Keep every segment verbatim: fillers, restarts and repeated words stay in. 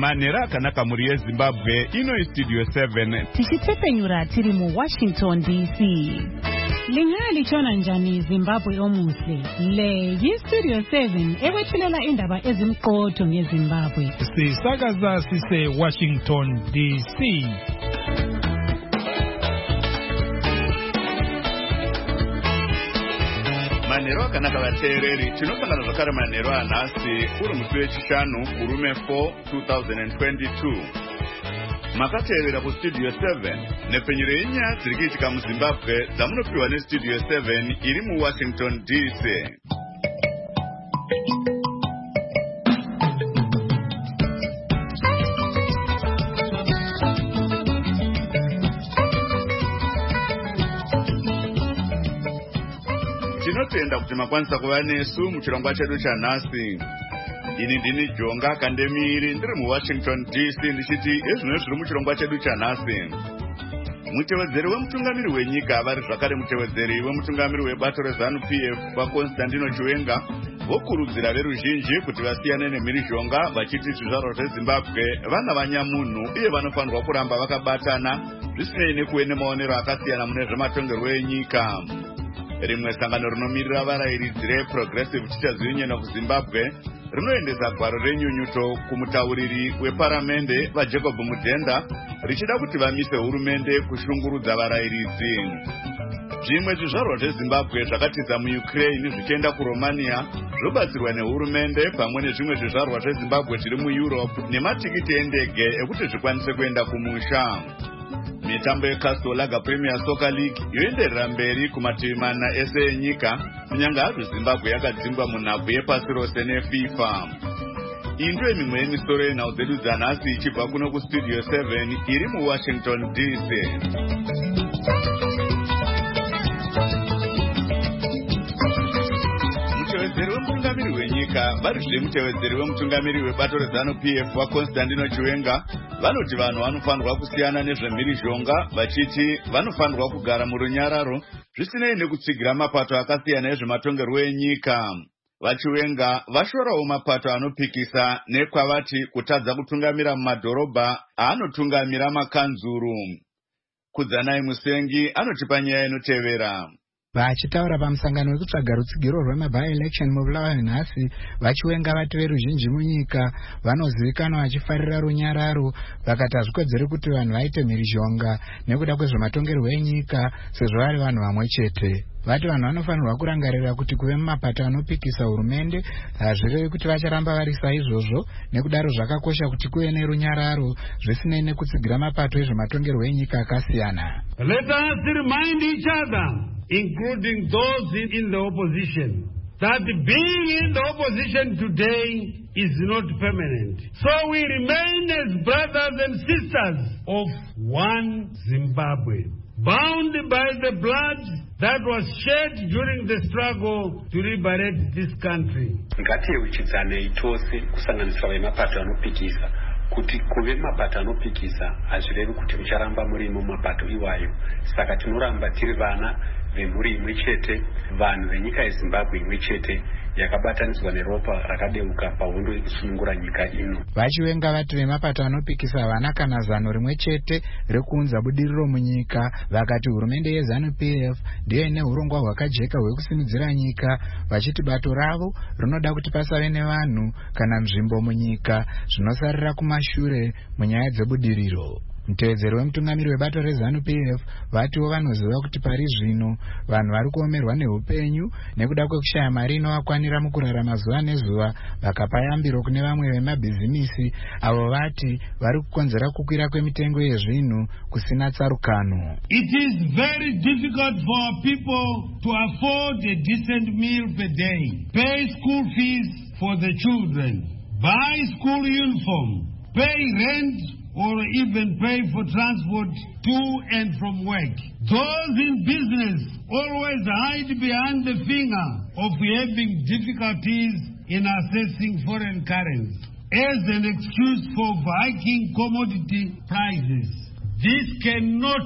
manhero akanaka muri yeZimbabwe. Ino iStudio seven. Tichitepenyura tiri mu Washington D C. Lingali chona njani Zimbabwe omuhle. Le yiStudio seven ewethulela indaba ezimqotho ngeZimbabwe. Sisakaza sise Washington D C. Manhero akanaka vateereri, tinosangana zvakare manhero anhasi uri musi wechishanu kurume four twenty twenty-two. Makateerera kuStudio seven nepenyero yenyaya dziri kuitika muZimbabwe dzamunopiwa neStudio seven iri muWashington D C. Tinotenda kuti makwanisa kuva nesu muchirongwa chedu chanhasi. Ini ndini Jonga Kandemiri ndiri muWashington D C ndichiti ezvino zviri muchirongwa chedu chanhasi. Mutevedzeri wemutungamiri wenyika vari zvakare mutevedzeri wemutungamiri webato reZANU-P F vaConstantino Chiwenga vokurudzira veruzhinji kuti vasiyane nemhirizhonga vachiti zvizvarwa zveZimbabwe vana vanyamunhu uye vanofanirwa kuramba vakabatana zvisinei nekuve nemaonero akasiyana mune zvematongerwo enyika. Rimwe sangano rinomirira varayiridzi reProgressive Teachers Union kuZimbabwe rinoendesa gwaro renyunyuto kumutauriri weparamende vaJacob Mudhenda richida kuti vamise hurumende kushungurudza varayiridzi. Zvimwe zvizvarwa zveZimbabwe zvakatiza muUkraine zvichienda kuRomania zvobatsirwa nehurumende pamwe nezvimwe zvizvarwa zveZimbabwe zviri muEurope nematikiti endege ekuti zvikwanise kuenda kumusha. Mitambo yeCastle Lager Premier Soccer League yoenderera mberi kumativi mana ese enyika kunyanga hazvo Zimbabwe yakadzingwa munhabvu yepasi rose neFIFA. Indwe mimwe yemisoro yenhau dzedu dzanhasi ichibva kuno kuStudio seven iri muWashington D C. Mutevedzeri wemutungamiri wenyika varizve mutevedzeri wemutungamiri webato reZANU-P F vaConstantino Chiwenga vanoti vanhu vanofanirwa kusiyana nezvemhirizhonga vachiti vanofanirwa kugara murunyararo zvisinei nekutsigira mapato akasiyana ezvematongerwo enyika. VaChiwenga vashorawo mapato anopikisa nekwavati kutadza kutungamira mumadhorobha aanotungamira makanzuru. Kudzanai Musengi anotipa nyaya inotevera. Vachitaura pamusangano wekutsvaga rutsigiro rwema-by-election mubulawayo nhasi, vaChiwenga vati veruzhinji munyika vanozivikanwa vachifarira runyararo vakati hazvikodzeri kuti vanhu vaite mhirizhonga nekuda kwezvematongerwo enyika sezvo vari vanhu vamwe chete. Vati vanhu vanofanirwa kurangarira kuti kuve mumapato anopikisa hurumende hazvirevi kuti vacharamba vari saizvozvo, nekudaro zvakakosha kuti kuve nerunyararo zvisinei nekutsigira mapato ezvematongerwo enyika akasiyana. Let us remind each other, including those in the opposition, that being in the opposition today is not permanent. So we remain as brothers and sisters of one Zimbabwe, bound by the blood that was shed during the struggle to liberate this country. Ngatiyeuchidzanei tose kusanganisira vemapato anopikisa kuti kuve mapato anopikisa hazvirevi kuti mucharamba muri mumapato iwayo. Saka tinoramba tiri vana vemhuri imwe chete, vanhu venyika yeZimbabwe imwe chete yakabatanidzwa neropa rakadeuka pahondo yekusunungura nyika ino. VaChiwenga vati vemapato anopikisa vana kana zano rimwe chete rekuunza budiriro munyika, vakati hurumende yeZANU-P F ndiyo ine urongwa hwakajeka hwekusimudzira nyika, vachiti bato ravo rinoda kuti pasave nevanhu kana nzvimbo munyika zvinosarira kumashure munyaya dzebudiriro. Mutevedzeri wemutungamiri webato reZANU-P F vatiwo vanoziva kuti pari zvino vanhu vari kuomerwa neupenyu nekuda kwekushaya mari inovakwanira mukurarama zuva nezuva, vakapa yambiro kune vamwe vemabhizimisi avo vati vari kukonzera kukwira kwemitengo yezvinhu kusina tsarukano. It is very difficult for our people to afford a decent meal per day, pay school fees for the children, buy school uniform, pay rent, or even pay for transport to and from work. Those in business always hide behind the finger of having difficulties in accessing foreign currency as an excuse for hiking commodity prices. This cannot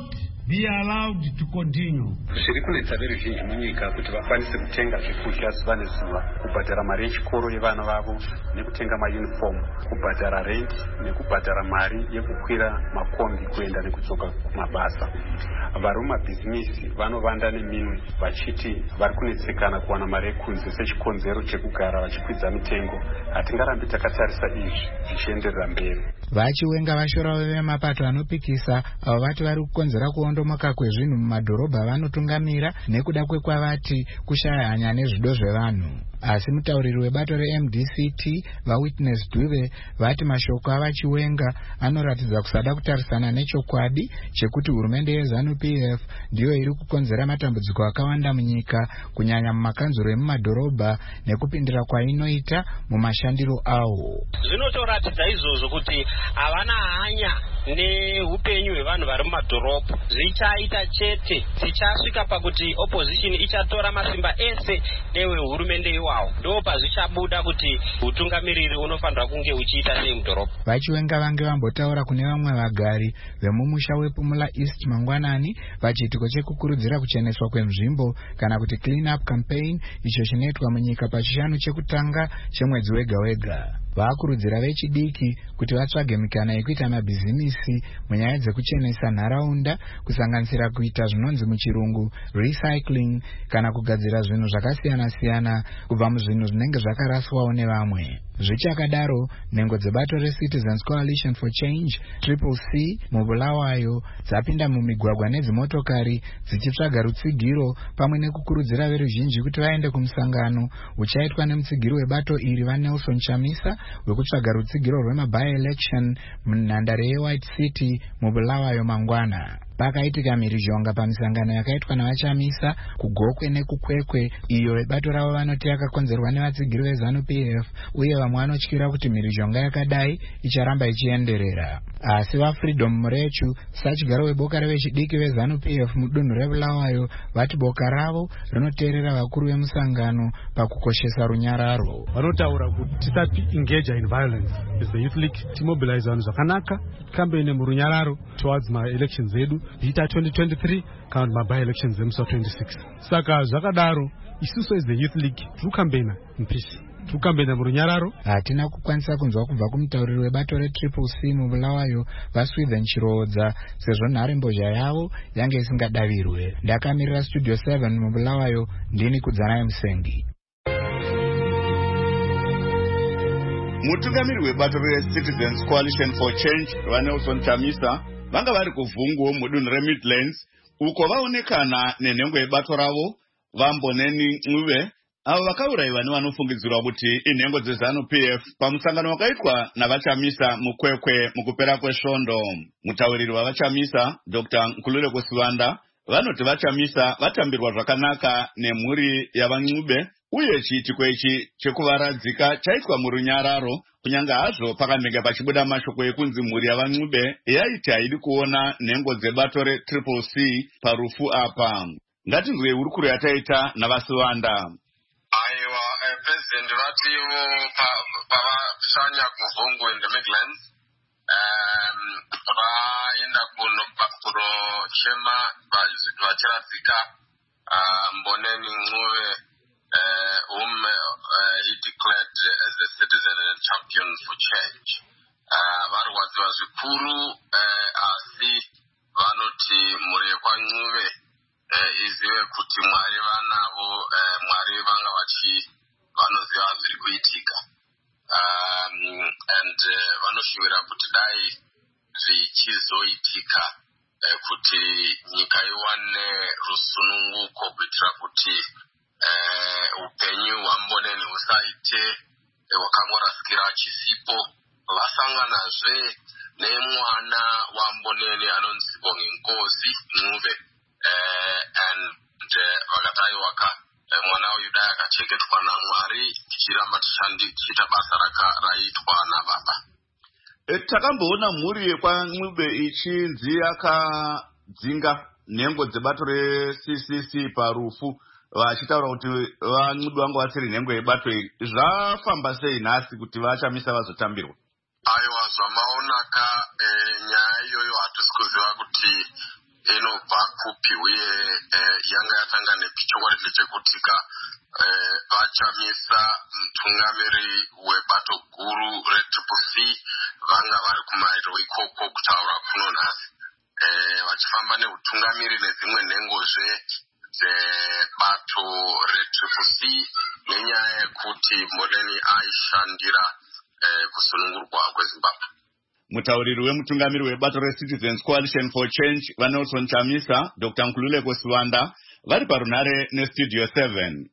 be allowed to continue. Zviri kunetsa veruzhinji munyika kuti vakwanise kutenga zvekudya zuva nezuva, kubhadhara mari yechikoro yevana vavo nekutenga mayunifomu, kubhadhara rent nekubhadhara mari yekukwira makombi kuenda nekudzoka kumabasa. Vari mumabhizimisi vanovanda neminwe vachiti vari kunetsekana kuwana mari yekunze sechikonzero chekugara vachikwidza mitengo. Hatingarambi takatarisa izvi zvichienderera mberi. Vachiwenga vashora vemapato anopikisa avo vati vari kukonzera kuondomoka kwezvinhu mumadhorobha vanotungamira nekuda kwekwavati kushaya hanya nezvido zvevanhu. Asi mutauriri webato re-M D C T vaWitness Dube vati mashoko avachiwenga anoratidza kusada kutarisana nechokwadi chekuti hurumende yeZANU-P F ndiyo iri kukonzera matambudziko akawanda munyika kunyanya mumakanzuro emumadhorobha nekupindira kwainoita mumashandiro awo. Zvinotoratidza izvozvo kuti havana hanya neupenyu hwevanhu vari mumadhorobha. Zvichaita chete tichasvika pakuti opposition ichatora masimba ese nehurumende iwawo. Ndo pazvichabuda kuti utungamiriri unofanira kunge uchiita sei mudhorobha. Vachiwenga vange vambotaura kune vamwe vagari vemumusha wePumula East mangwanani pachitiko chekukurudzira kucheneswa kwenzvimbo kana kuti clean up campaign icho chinoitwa munyika pachishanu chekutanga chemwedzi wega wega. Vakurudzira vechidiki kuti vatsvage mikana yekuita mabhizimisi munyaya dzekuchenesa nharaunda kusanganisira kuita zvinonzi muchirungu recycling kana kugadzira zvinhu zvakasiyana siyana kubva muzvinhu zvinenge zvakaraswawo nevamwe. Zvichakadaro, nhengo dzebato reCitizens Coalition for Change Triple C mubulawayo dzapinda mumigwagwa nedzimotokari dzichitsvaga rutsigiro pamwe nekukurudzira veruzhinji kuti vaende kumusangano uchaitwa nemutsigiri webato iri vaNelson Chamisa wekutsvaga rutsigiro rwema-by-election munhandare yeWhite City mubulawayo mangwana. Pakaitika mhirizhonga pamisangano yakaitwa navachamisa kugokwe nekukwekwe iyo vebato ravo vanoti yakakonzerwa nevatsigiri veZANU-P F uye vamwe vanotyira kuti mhirizhonga yakadai icharamba ichienderera. Asi vaFreedom Murechu sachigaro weboka revechidiki veZANU-P F mudunhu reBulawayo vati boka ravo rinoteerera vakuru vemusangano pakukoshesa runyararo. Vanotaura kuti tisati engage in violence as the youth league timobilize vanhu zvakanaka campaign murunyararo towards my elections edu Bita twenty twenty-three kana maby elections emusa twenty-six. Saka zvakadaro isusu as the youth league tukambeina in peace. Tukambeina murunyararo. Hatina kukwanisa kunzwa kubva kumutauriri webato reTriple C mubulawayo vaSwithen Chirodza sezvo nhare mbozha yavo yange isingadavirwe. Ndakamirira Studio seven mubulawayo ndini Kudzanaye Musengi. Mutungamiri webato reCitizens Coalition for Change vaNelson Chamisa vanga vari kuvhungu mudunhu reMidlands uko vaonekana nenhengo yebato ravo Vamboneni Ncube avo vakaurayiwa nevanofungidzirwa kuti inhengo dzeZANU-P F pamusangano wakaitwa navachamisa mukwekwe mukupera kwesvondo. Mutauriri wavachamisa Doctor Nkululeko Sivanda vanoti vachamisa vatambirwa zvakanaka nemhuri yavaNcube uye chiitiko ichi chekuvaradzika chaitwa murunyararo kunyanga hazvo pakanenge pachibuda mashoko ekunzi mhuri yavaNcube yaiti haidi kuona nhengo dzebato reTriple C parufu apa. Ngatinzwe hurukuro yataita navaSivanda. Aiwa, President vativo pavashanya kuvhungu in the Midlands vaenda kunochema vachiradzika Mboneni Ncube whom he declared as a citizen and champion for change. Varwadziwa zvikuru asi vanoti mhuri kwaNcube izive kuti Mwari vanavo, Mwari vanga vachi vanoziva zviri kuitika. And vanoshuvira kuti dai zvichizoitika kuti nyika iwane rusununguko kuitira kuti upenyu hwaMboneni husaite hwakangorasikira chisipo. Vasanganazve nemwana waMboneni anonzi Bonginkosi Ncube and vakati waka mwana uyu dai akachengetwa naMwari tichiramba tichiita basa raitwa nababa. Takamboona mhuri yekwaNcube ichinzi yakadzinga nhengo dzebato reC C C parufu vachitaura kuti vaNcube vanga vasiri nhengo yebato iri. Zvafamba sei nhasi kuti vachamisa vazotambirwa? Aiwa, zvamaonaka nyaya iyoyo hatisi kuziva kuti inobva kupi uye yanga yatanga nepi. Chokwadi ndechekutika vachamisa mutungamiri webato guru retriple C vanga vari kumairo ikoko kutaura kuno nhasi, vachifamba neutungamiri nedzimwe nhengozve dzebato retriple C nenyaya yekuti Moreni aishandira kusunungurwa kweZimbabwe. Mutauriri wemutungamiri webato reCitizens Coalition for Change vaNelson Chamisa, Doctor Nkululeko Siwanda vari parunare neStudio seven.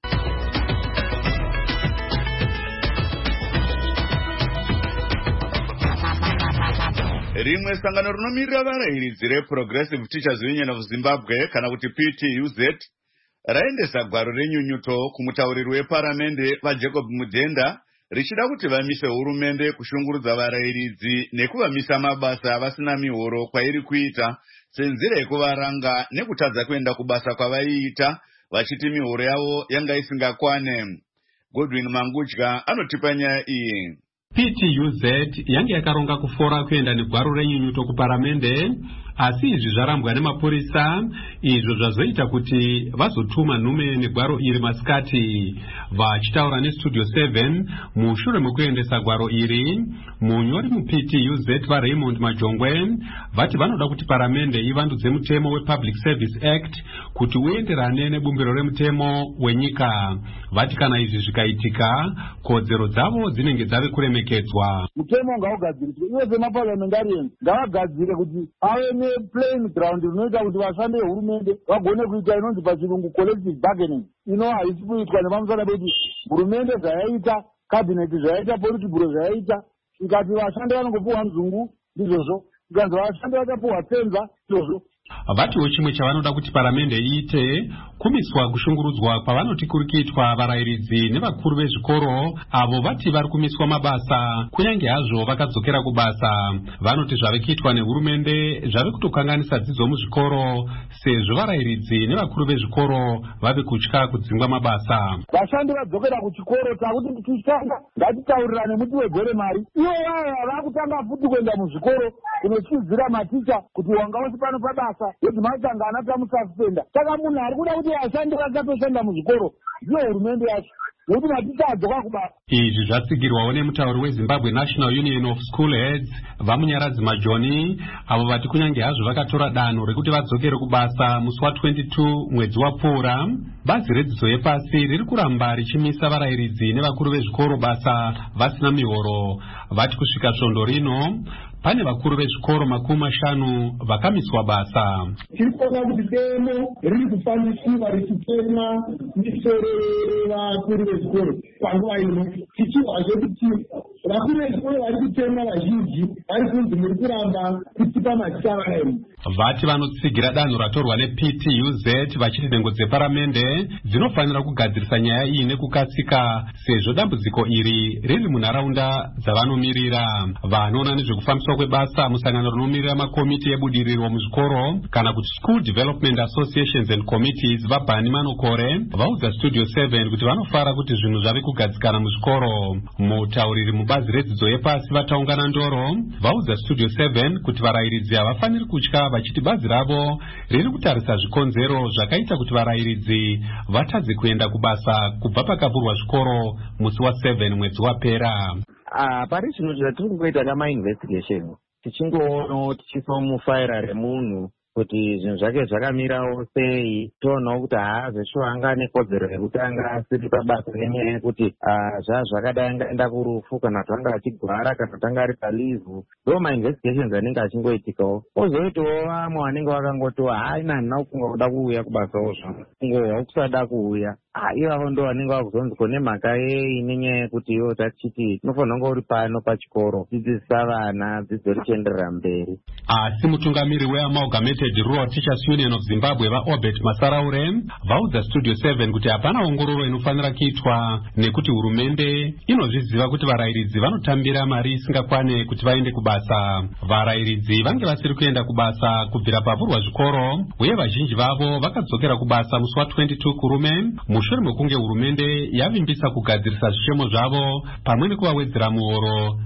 Rimwe sangano rinomirira varayiridzi reProgressive Teachers Union of Zimbabwe kana kuti P T U Z raendesa gwaro renyunyuto kumutauriri weparamende vaJacob Mudenda richida kuti vamise hurumende kushungurudza varayiridzi nekuvamisa mabasa vasina mihoro kwairi kuita senzira yekuvaranga nekutadza kuenda kubasa kwavaiita vachiti mihoro yavo yanga isingakwane. Godwin Mangudya anotipa nyaya iyi. P T U Z yange yakaronga kufora kuenda negwaro renyunyuto kuparamende, asi izvi zvarambwa nemapurisa, izvo zvazoita kuti vazotuma nhume negwaro iri masikati. Vachitaura neStudio seven mushure mekuendesa gwaro iri, munyori muP T U Z vaRaymond Majongwe vati vanoda kuti paramende ivandudze mutemo wePublic Service Act kuti uenderane nebumbiro remutemo wenyika. Vati kana izvi zvikaitika, kodzero dzavo dzinenge dzave kuremekedzwa. Mutemo ngaugadziriswe, ivo semaparliamentarians ngavagadzire kuti ave neplaying ground inoita kuti vashandi vehurumende vagone kuita inonzi pachirungu collective bargaining. Ino haisi kuitwa nepamusana pekuti hurumende zvayaita, cabinet zvayaita, politburo zvayaita, ikati vashandi vanongopuwa nzungu ndizvozvo, ikanzi vashandi vachapuwa tsenza ndizvozvo. Vatiwo chimwe chavanoda kuti paramende iite kumiswa kushungurudzwa kwavanoti kuri kuitwa varayiridzi nevakuru vezvikoro avo vati vari kumiswa mabasa kunyange hazvo vakadzokera kubasa. Vanoti zvave kuitwa nehurumende zvave kutokanganisa dzidzo muzvikoro sezvo varayiridzi nevakuru vezvikoro vave kutya kudzingwa mabasa. Vashandi vadzokera kuchikoro takuti tichitanga ngatitaurirane muti wegore mari. Ivo vaya vakutanga futi kuenda muzvikoro kunochidzira maticha kuti wanga usi pano pabasa yoti matanga anata musaspenda. Saka munhu ari kuda kuti vashandi vakatoshanda muzvikoro ndiyo hurumende yacho. Nokuti maticha adzoka kubasa. Izvi zvatsigirwawo nemutauri weZimbabwe National Union of School Heads vamunyaradzi Majoni, avo vati kunyange hazvo vakatora danho rekuti vadzokere kubasa musi wa22 mwedzi wapfuura, bazi redzidzo yepasi riri kuramba richimisa varayiridzi nevakuru vezvikoro basa vasina mihoro. Vati kusvika svondo rino pane vakuru vezvikoro makumi mashanu vakamiswa basa. Tiri kuona kuti demo riri kufambisiwa richitemwa misoro yevakuru vezvikoro panguva ino, tichizwazve kuti vakuru vezvikoro vari kutemwa vazhinji vari kunzi muri kuramba kutipa machaemu. Vati vanotsigira danho ratorwa neP T U Z vachiti nhengo dzeparamende dzinofanira kugadzirisa nyaya iyi nekukasika sezvo dambudziko iri riri munharaunda dzavanomirira. Vanoona nezvekufambiswa kwebasa musangano rinomirira makomiti ebudiriro muzvikoro kana kuti School Development Associations and Committees vaBhani Manokore vaudza Studio seven kuti vanofara kuti zvinhu zvave kugadzikana muzvikoro. Mutauriri mubazi redzidzo yepasi vataungana ndoro vaudza Studio seven kuti varayiridzi havafaniri kutya vachiti bazi ravo riri kutarisa zvikonzero zvakaita kuti varayiridzi vatadze kuenda kubasa kubva pakavhurwa zvikoro musi wa7 mwedzi wapera. Ah, pari zvino zvatiri kungoita namainvestigation tichingoona tichiso mufaira remunhu kuti zvinhu zvake zvakamirawo sei, toonawo kuti haazvesho anga nekodzero yekuti anga asiri pabasa nenyaya yekuti zvaa zvakadai angaenda kurufu kana kuti anga achigwara kana kuti anga ari palivhu. Ndo mainvestigations anenge achingoitikawo. Ozoitawo vamwe vanenge vakangotiwa haina handina kufunga kuda kuuya kubasawo zvavo, kungohwa kusada kuuya. Ivavo ndo vanenge vakuzonzi kone mhaka yei nenyaya yekuti ivo tachiti tinofanira kunge uri pano pachikoro dzidzisa vana dzidzo richienderera mberi. Asi mutungamiri weAmalgamated Rural Teachers Union of Zimbabwe vaObert Masaraure vaudza Studio seven kuti hapana ongororo inofanira kuitwa nekuti hurumende inozviziva kuti varayiridzi vanotambira mari isingakwane kuti vaende kubasa. Varayiridzi vange vasiri kuenda kubasa kubvira pavhurwa zvikoro uye vazhinji vavo vakadzokera kubasa musi wa22 kurume mushure mekunge hurumende yavimbisa kugadzirisa zvishemo zvavo pamwe nekuvawedzera muhoro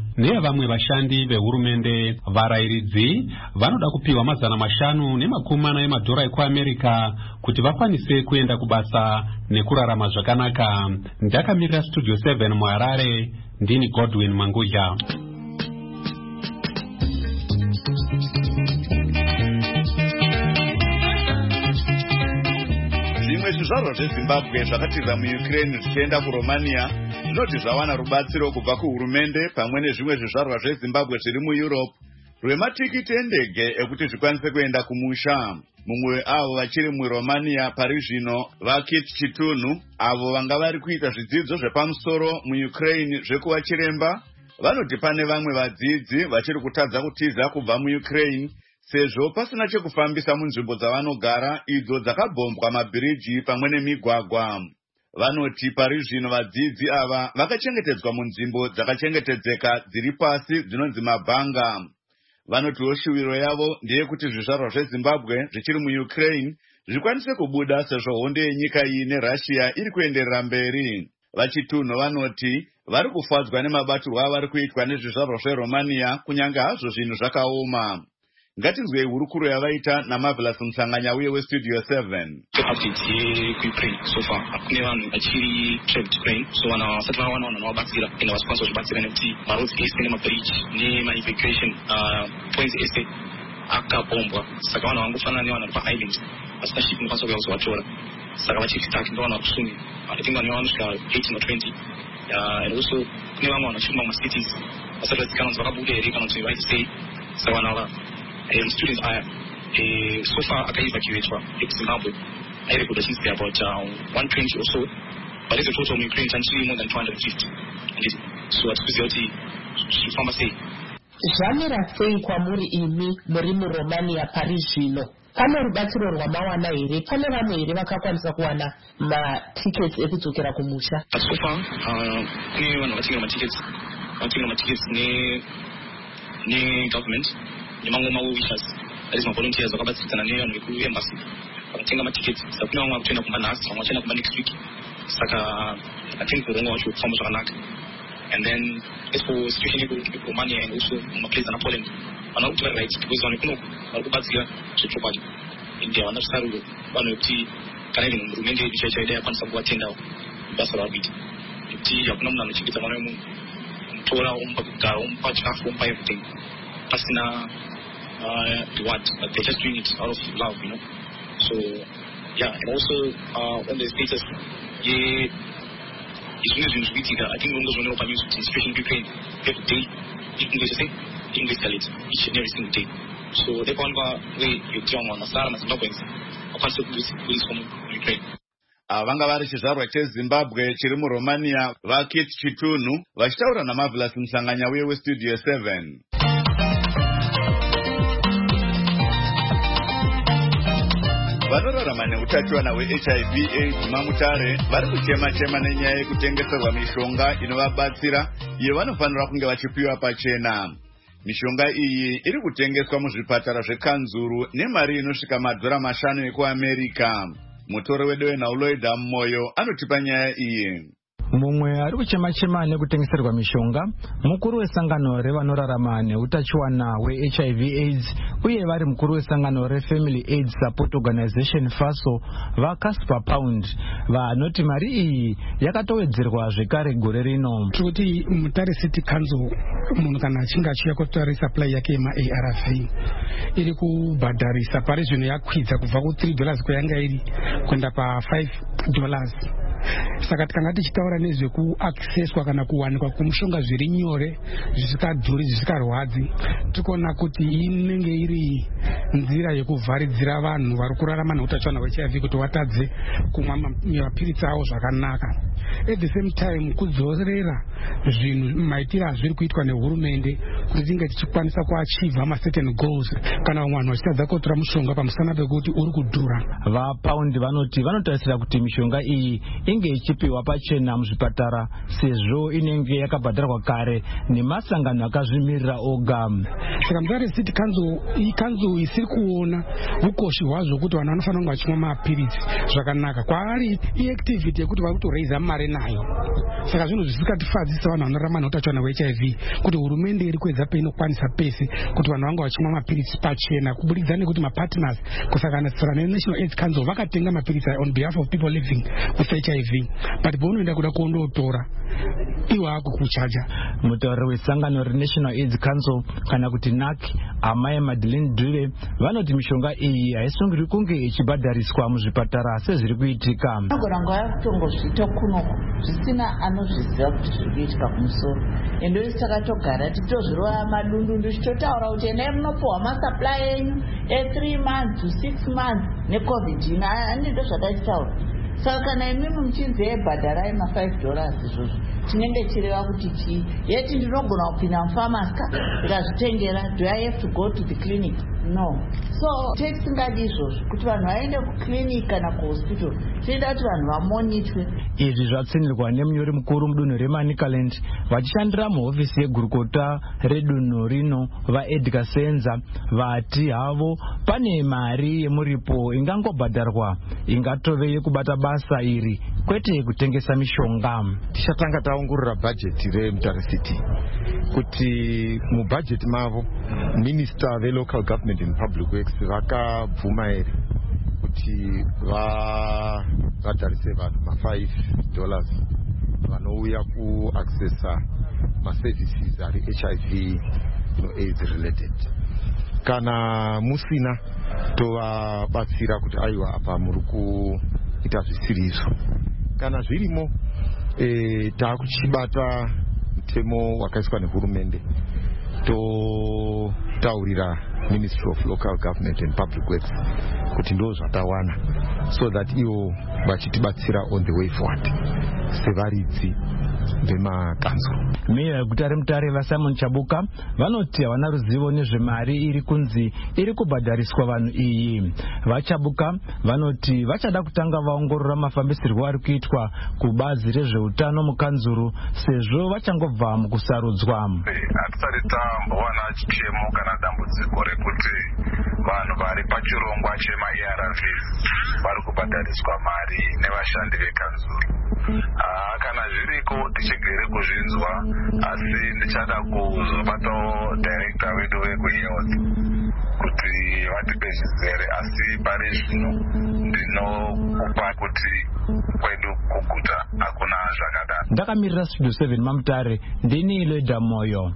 neyavamwe vashandi vehurumende. Varayiridzi vanoda kupiwa mazana mashanu nemakumi mana emadhora ekuamerica kuti vakwanise kuenda kubasa nekurarama zvakanaka. Ndakamirira studio seven muHarare, ndini Godwin Manguja. Zvimwe zvizvarwa zveZimbabwe zvakatiza muUkraine zvichienda kuRomania zvinoti zvawana rubatsiro kubva kuhurumende pamwe nezvimwe zvizvarwa zveZimbabwe zviri muEurope rwematikiti endege ekuti zvikwanise kuenda kumusha. Mumwe avo vachiri muRomania pari zvino vaKit Chitunhu, avo vanga vari kuita zvidzidzo zvepamusoro muUkraine zvekuva chiremba, vanoti pane vamwe vadzidzi vachiri kutadza kutiza kubva muUkraine sezvo pasina chekufambisa munzvimbo dzavanogara idzo dzakabhombwa mabhiriji pamwe nemigwagwa. Vanoti pari zvino vadzidzi ava vakachengetedzwa munzvimbo dzakachengetedzeka dziri pasi dzinonzi mabhanga. Vanotiwo shuviro yavo ndeyekuti zvizvarwa zveZimbabwe zvichiri muUkraine zvikwanise kubuda sezvo hondo yenyika iyi neRussia iri kuenderera mberi. Vachitunhu vanoti vari kufadzwa nemabatirwo avari kuitwa nezvizvarwa zveRomania kunyange hazvo zvinhu zvakaoma. Ngatinzwei hurukuro yavaita naMarvelous Msanganya uye weStudio seven. Update yeUkraine so far kune vanhu vachiri trapped Ukraine, so vana vasati vawana vanhu vanovabatsira ende vasikwanisa kuzvibatsira nekuti maroads ese nemabridge nema-evacuation points ese akabombwa, saka vanhu vangofanana nevanhu vari paisland vasina ship inokwanisa kuuya kuzovatora, saka vachistaki ndo vanhu vakusumi. I think vanhu vanosvika eighteen or twenty, and also kune vamwe vanhu vachiri mumamacities vasati vazikanwa kuti vakabuda here kana kuti vaiti sei, saka vanhu ava Um, students are uh, so far akaevacuatwa ezimbabwe airekoda achinzi about uh, one twenty or so, but as a total muUkraine tanchiri more than two hundred fifty, and so hatikuziva kuti zvifamba sei. Zvamira sei kwamuri imi muri muRomania pari zvino? Pane rubatsiro rwamawana here? Pane vamwe here vakakwanisa kuwana matickets ekudzokera kumusha? But so far kune vanhu vakatenga matickets vakatenga matickets ne ne government nemamwe mawishers, that is mavolunteers vakabatsiridzana nevanhu vekuembassy vakatenga matickets. Saka kune vamwe vakutoenda kumba nhasi, vamwe vachaenda kumba next week, saka I think urongo wacho kufamba zvakanaka. And then as for situation yekuromania and also mumaplace ana Poland vana kuti vari right because vanhu kuno vari kubatsira zvechokwadi ende havana zvisaruro vanhu vekuti kana even hurumende yedu chaicho ida yakwanisa kuvatendawo basa ravari kuita, nekuti hakuna munhu anochengeta mwana wemunhu, umutora omupa kugara, omupa chikafu, omupa everything pasina uh, reward, but they're just doing it out of love, you know. So yeah, and also uh, on the status, yeah, it's news in Twitter. I think Longos will know news situation in Ukraine every day. English, I think English tell it each and every single day. So they call way you tell on Asara and Zimbabweans. I can't say police from Ukraine. Vanga vari chizvarwa cheZimbabwe chiri muRomania vaKit Chitunhu vachitaura naMarvelous Msanganya uye weStudio seven. Vanorarama neutachiwana hweH I V AIDS mamutare vari kuchema-chema nenyaya yekutengeserwa mishonga inovabatsira iyo vanofanira kunge vachipiwa pachena. Mishonga iyi iri kutengeswa muzvipatara zvekanzuru nemari inosvika madhora mashanu ekuAmerica. Mutoro wedu weNauloida Moyo anotipa nyaya iyi. Mumwe ari kuchema-chema nekutengeserwa mishonga mukuru wesangano revanorarama neutachiwana hweH I V AIDS uye vari mukuru wesangano reFamily AIDS Support Organization FASO vaCasper Pound vanoti mari iyi yakatowedzerwa zvekare gore rino. Kuti Mutare City Council munhu kana achinge achiuya kutora supply yake yema-A R V iri kubhadharisa pari zvino yakwidza kubva ku three dollars kwayanga iri kuenda pa five dollars. Saka tikanga tichitaura nezvekuaccesswa kana kuwanikwa kumushonga zviri nyore zvisikadhuri zvisikarwadzi, tikuona kuti inenge iri nzira yekuvharidzira vanhu vari kurarama neutachiwana hweH I V kuti watadze kumwa mapiritsi avo zvakanaka. At the same time kudzorera zvinhu maitiro azviri kuitwa nehurumende kuti tinge tichikwanisa kuachievha ma certain goals kana vanhu vachitadza kutora mushonga pamusana pekuti uri kudhura. VaPaundi vanoti vanotarisira kuti mishonga iyi inge ichipiwa pachena muzvipatara sezvo inenge yakabhadharwa kare nemasangano akazvimirira oga. Saka Mutare City Council ikanzo isiri kuona ukoshi hwazvo kuti vanhu vanofanira kunge vachimwa mapiritsi zvakanaka. Kwaari iactivity yekuti vari kutoraisa mari mare nayo. Saka zvinhu zvisingatifadzisa vanhu vanorarama neutachiona hwe H I V kuti hurumende iri kuedza painokwanisa pese kuti vanhu vanga vachimwa mapirisi pachena kubudikidza nekuti mapartners kusanganisira neNational AIDS Council vakatenga mapirisi on behalf of people living with H I V, but paunoenda kuda kuondotora iwo akukuchaja. Mutauri wesangano reNational AIDS Council kana kuti N A C Amai Madeleine Drive vanoti mishonga iyi haisungirwi kunge ichibhadhariswa muzvipatara sezviri kuitika. Anogona nguva yakutongozviita kunoku zvisina anozviziva kuti zviri kuitika kumusoro, ende saka togara titozvirova madundundu tichitotaura kuti endai munopuhwa masupply enyu e three months to six months necovid ino handizvo zvataitaura. Saka kana imimi muchinzi yebhadharai ma five dollars izvozvo chinenge chireva kuti chii? Yeti ndinogona kupinda mufamasi ndikazvitengera, do I have to go to the clinic? No. So tisingadi izvozvo kuti vanhu vaende kuclinic kana kuhospital, tinoda kuti vanhu vamonitwe. Izvi zvatsinirwa nemunyori mukuru mudunhu reManicaland vachishandira muhofisi yegurukota redunhu rino vaEdgar Senza vati havo pane mari yemuripo ingangobhadharwa ingatove yekubata basa iri kwete kutengesa mishonga. Tichatanga taongorora bhajeti reMutarisity kuti mubhajeti mavo minister velocal government and public works vakabvuma here kuti vabhadharise vanhu ma five dollars vanouya kuaccessa maservices ari H I V no AIDS related. Kana musina tovabatsira kuti aiwa apa muri kuita zvisirizo. Kana zvirimo e, taakuchibata mutemo wakaiswa nehurumende totaurira Ministry of Local Government and Public Works kuti ndo zvatawana so that iwo vachitibatsira on the way forward sevaridzi vemakanzuro. Meya yeguta reMutare vaSimon Chabuka vanoti havana ruzivo nezvemari iri kunzi iri kubhadhariswa vanhu iyi. VaChabuka vanoti vachada kutanga vaongorora mafambisirwo ari kuitwa kubazi rezveutano mukanzuro sezvo vachangobva mukusarudzwa. Hatisati tambowana chichemo kana dambudziko rekuti vanhu vari pachirongwa chema A R Vs vari kubhadhariswa mari nevashandi vekanzuro. Kana zviriko tichigere kuzvinzwa, asi ndichada kuzobatawo director wedu wekuhealth kuti vatipe zvizere, asi pari zvino ndinokupa kuti kwedu kuguta hakuna zvakadaro. Ndakamirira Studio seven maMutare, ndini Leda Moyo.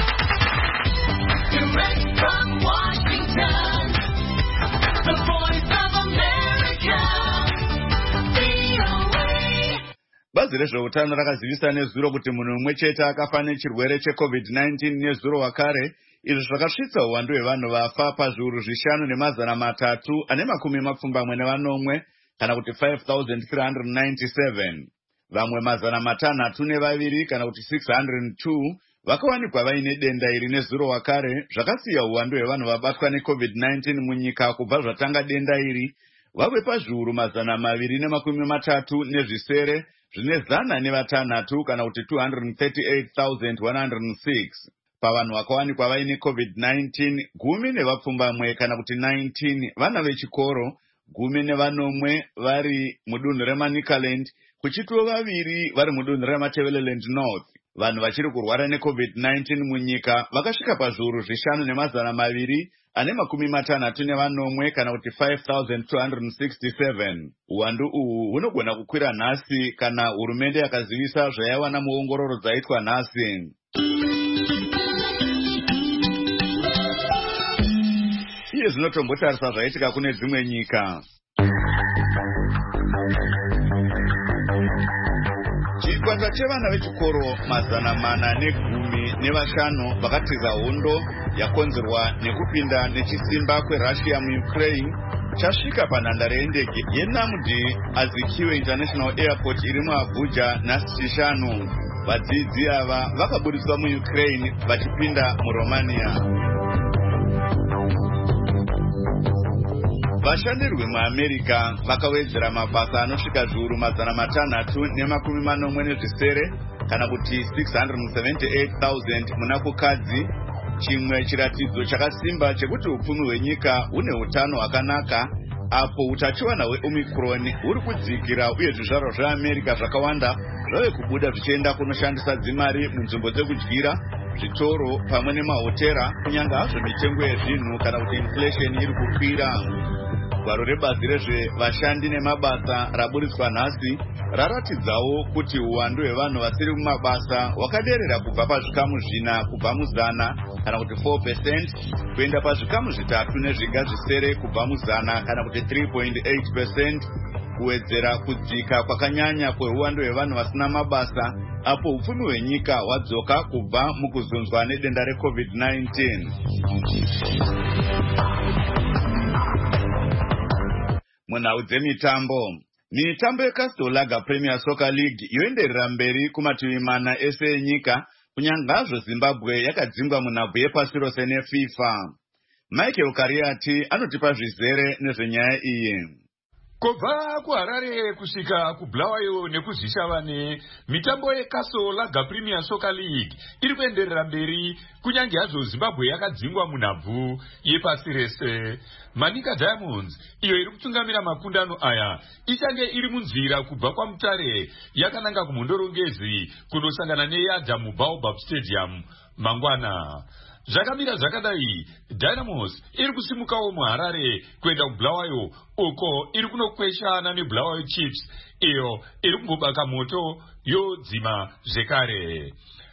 Direct from Washington, the voice of America, V O A. Bazi rezveutano rakazivisa nezuro kuti munhu mumwe chete akafa nechirwere checovid nineteen nezuro wakare, izvo zvakasvitsa uwandu hwevanhu vafa pazviuru zvishanu nemazana matatu ane makumi mapfumbamwe nevanomwe kana kuti five thousand three hundred ninety-seven. Vamwe mazana matanhatu nevaviri kana kuti six hundred two vakawanikwa vaine denda iri nezuro wakare, zvakasiya uwandu hwevanhu vabatwa necovid nineteen munyika kubva zvatanga denda iri vave pazviuru mazana maviri nemakumi matatu nezvisere zvine zana nevatanhatu kana kuti two hundred thirty-eight thousand one hundred six. Pavanhu vakawanikwa vaine covid nineteen, gumi nevapfumbamwe kana kuti nineteen vana vechikoro, gumi nevanomwe vari mudunhu reManicaland, kuchitwa vaviri vari mudunhu reMatebeleland North. Vanhu vachiri kurwara necovid nineteen munyika vakasvika pazviuru zvishanu nemazana maviri ane makumi matanhatu nevanomwe kana kuti five thousand two hundred sixty-seven. Uwandu uhu hunogona kukwira nhasi kana hurumende yakazivisa zvaiwana muongororo dzaitwa nhasi. Iye zvinotombotarisa zvaitika kune dzimwe nyika. Chikwata chevana vechikoro mazana mana negumi nevashanu vakatiza hondo yakonzerwa nekupinda nechisimba kweRussia muUkraine chasvika panhandare yendege yeNamdi Azikiwe International Airport iri muAbuja nhasi chishanu. Vadzidzi ava vakaburitswa muUkraine vachipinda muRomania. Vashandirwi muAmerica vakawedzera mabasa anosvika zviuru mazana matanhatu nemakumi manomwe nezvisere kana kuti six hundred seventy-eight thousand muna kukadzi, chimwe chiratidzo chakasimba chekuti upfumi hwenyika hune utano hwakanaka apo utachiwana hweomicron huri kudzikira uye zvizvarwa zveamerica zvakawanda zvave kubuda zvichienda kunoshandisa dzimari munzvimbo dzekudyira, zvitoro pamwe nemahotera, kunyange hazvo mitengo yezvinhu kana kuti inflation iri kukwira. Gwaro rebazi rezvevashandi nemabasa raburitswa nhasi raratidzawo kuti uwandu hwevanhu vasiri kumabasa hwakaderera kubva pazvikamu zvina kubva muzana kana kuti four percent kuenda pazvikamu zvitatu nezviga zvisere kubva muzana kana kuti three point eight percent, kuwedzera kudzika kwakanyanya kweuwandu hwevanhu vasina mabasa apo upfumi hwenyika hwadzoka kubva mukuzunzwa nedenda recovid nineteen. Munhau dzemitambo, mitambo yeCastle Lager Premier Soccer League yoenderera mberi kumativi mana ese enyika, kunyange hazvo Zimbabwe yakadzingwa munhabvu yepasi rose neFIFA. Michael Kariati anotipa zvizere nezvenyaya iyi. Kubva kuHarare kusvika kuBulawayo nekuzvishavane, mitambo yeCastle Lager Premier Soccer League iri kuenderera mberi kunyange hazvo Zimbabwe yakadzingwa munhabvu yepasi rese. Manika Diamonds, iyo iri kutungamira makundano aya, ichange iri munzira kubva kwaMutare yakananga kumhondorongezi kunosangana neYadha muBaobab Stadium mangwana. Zvakamira zvakadai, Dynamos iri kusimukawo muHarare kuenda kuBulawayo, uko iri kunokweshana neBulawayo Chiefs, iyo iri kumbobaka moto yodzima zvekare.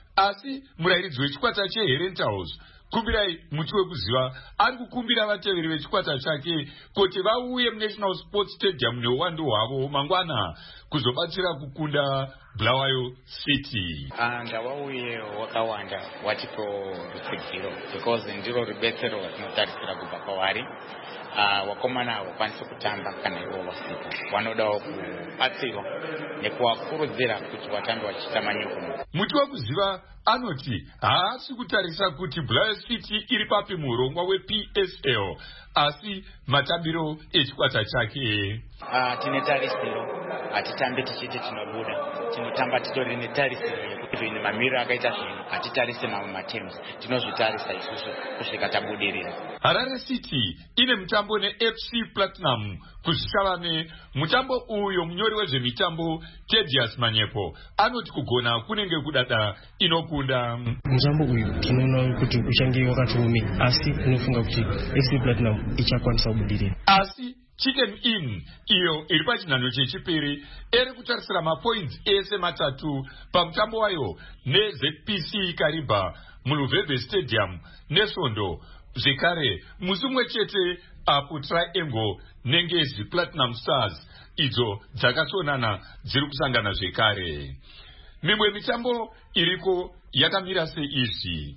Asi murairidzi wechikwata cheHerentals kumbirai muti wekuziva ari kukumbira vateveri vechikwata chake kuti vauye muNational Sports Stadium neuwandu hwavo mangwana kuzobatsira kukunda Bulawayo City. Ngavauye wakawanda watipo rutsigiro because ndiro rubetsero rwatinotarisira kubva kwavari. Uh, wakomana vakwanise kutamba kana ivo vasika vanodawo kubatsirwa nekuvakurudzira kuti vatambe vachiita manyukumu. Muti wekuziva anoti haasi kutarisa kuti Bulawayo City iri papi muurongwa weP S L asi matambiro echikwata chake. Uh, tine tarisiro, hatitambi tichiti tinobuda, tinotamba titori netarisiro yekuti ine mamiriro akaita zvinhu, hatitarise mamwe mateams, tinozvitarisa isusu kusvika tabudirira. Harare City ine mutambo neF C Platinum kuzvishavane. Mutambo uyo munyori wezvemitambo Tedious Manyepo anoti kugona kunenge kudada inokunda. Mutambo uyu tinoona kuti uchange wakatoomei, asi inofunga kuti F C Platinum ichakwanisa kubudirira. Asi Chicken Inn iyo iri pachinhano chechipiri iri kutarisira mapoints ese matatu pamutambo wayo neZ P C Kariba muLuveve Stadium neSondo. Zvekare musi mumwe chete apo Triangle nengezi Platinum Stars idzo dzakasonana dziri kusangana zvekare. Mimwe mitambo iriko yakamira seizvi: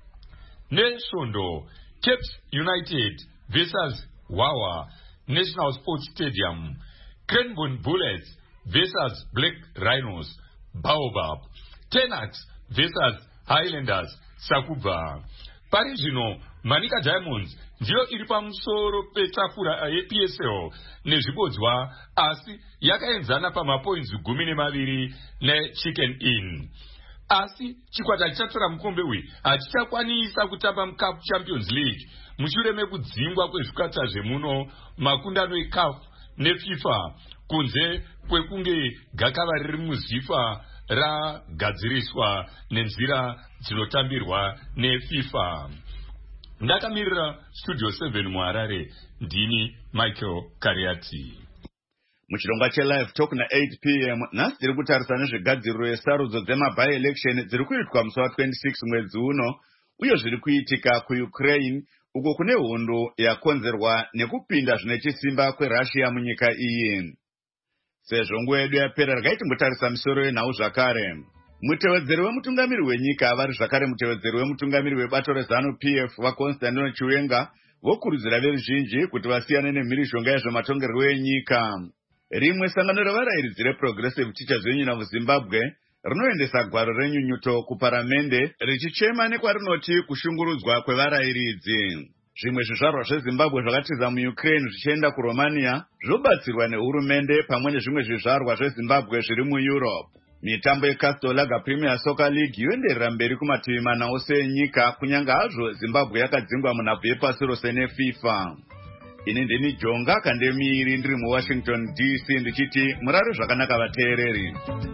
neSondo, Caps United versus Wawa National Sports Stadium, Cranbourne Bullets versus Black Rhinos Baobab, Tenax versus Highlanders Sakubva. Pari zvino Manika Diamonds ndiyo iri pamusoro petafura yeP S L nezvibodzwa, asi yakaenzana pamapoints gumi nemaviri neChicken Inn. Asi chikwata chichatora mukombe uyu hachichakwanisa kutamba muCup Champions League mushure mekudzingwa kwezvikwata zvemuno makundano eCAF neFIFA kunze kwekunge gakava riri muZIFA ragadziriswa nenzira dzinotambirwa neFIFA. Ndakamirira Studio seven muHarare, ndini Michael Kariati. Muchirongwa cheLive Talk na eight p m nhasi tiri kutarisa nezvegadziriro yesarudzo dzemaby election dziri kuitwa musi wa twenty-six mwedzi uno, uye zviri kuitika kuUkraine uko kune hondo yakonzerwa nekupinda zvine chisimba kweRussia munyika iyi. Sezvo nguva yedu yapera regai timbotarisa misoro yenhau zvakare. Mutevedzeri wemutungamiri wenyika vari zvakare mutevedzeri wemutungamiri webato reZANU-P F vaConstantino Chiwenga vokurudzira veruzhinji kuti vasiyane nemhirishonga yezvematongerwo enyika. Rimwe sangano revarairidzi reProgressive Teachers Union of Zimbabwe rinoendesa gwaro renyunyuto kuparamende richichema nekwarinoti kushungurudzwa kwevarairidzi. Zvimwe zvizvarwa zveZimbabwe zvakatiza muUkraine zvichienda kuRomania zvobatsirwa nehurumende pamwe nezvimwe zvizvarwa zveZimbabwe zviri muEurope. Mitambo yeCastle Lager Premier Soccer League yoenderera mberi kumativi mana ose enyika kunyange hazvo Zimbabwe yakadzingwa munhabvu yepasi rose neFIFA. ini ndini Jonga Kandemiri ndiri muWashington D C ndichiti murare zvakanaka vateereri.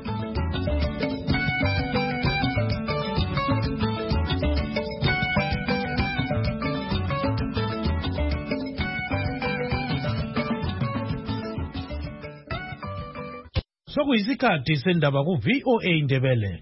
Sokuyisikhathi sendaba ku V O A Indebele.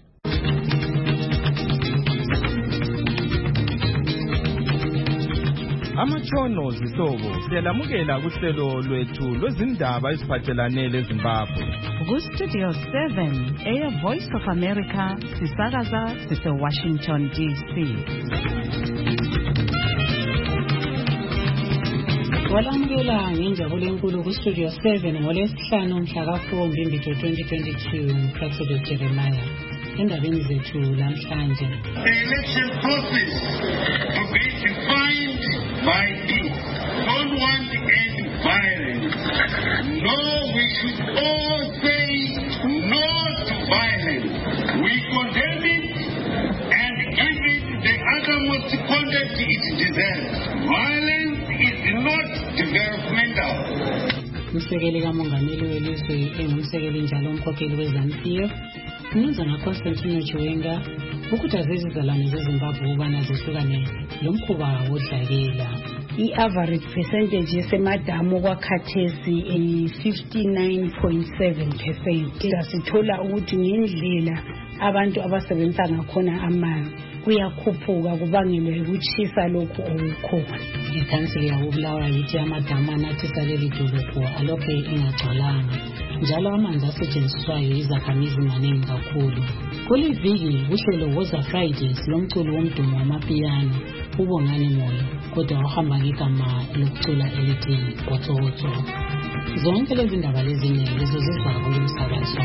Amatshono zihlobo siyalamukela kuhlelo lwethu lwezindaba eziphathelane leZimbabwe. Ku Studio seven, Air Voice of America, sisakaza sise Washington D C. Walamukela ngenjabulo enkulu ku Studio seven ngolesihlanu mhla ka-four Mbimbitho twenty twenty-two Presido Jeremiah. Endabeni zethu namhlanje. The election process to be defined by peace. Don't want any violence. No, we should all say no to violence. We condemn it and give it the uttermost conduct it deserves. Violence is not developmental. Msekeli kamongameli welizwe engumsekeli njalo umkhokheli we-ZANU-P F Mnumzana Constantino Chiwenga ukuthi azizizalwane zeZimbabwe ubana zihlukane lo mkhuba wodlakela. I-average percentage yesemadamu kwakhathesi i-fifty-nine point seven percent. Sasithola ukuthi ngendlela abantu abasebenzisa ngakhona amanzi kuyakhuphuka kubangelwe ukuchisa lokhu okukhona. Ikhansili yakubulawa yithi amadamu anathisa leli dolobho alokhe ingagcwalanga. Njalo amanzi asetshenziswayo izakhamizi maningi kakhulu. Kuli viki uhlelo Woza Fridays lomculo womdumo wamapiyano ubongani moyo kodwa wahamba ngegama lokucula elithi Botsoto. Zonke lezi ndaba lezinye lezo zizwa kulomsakazo.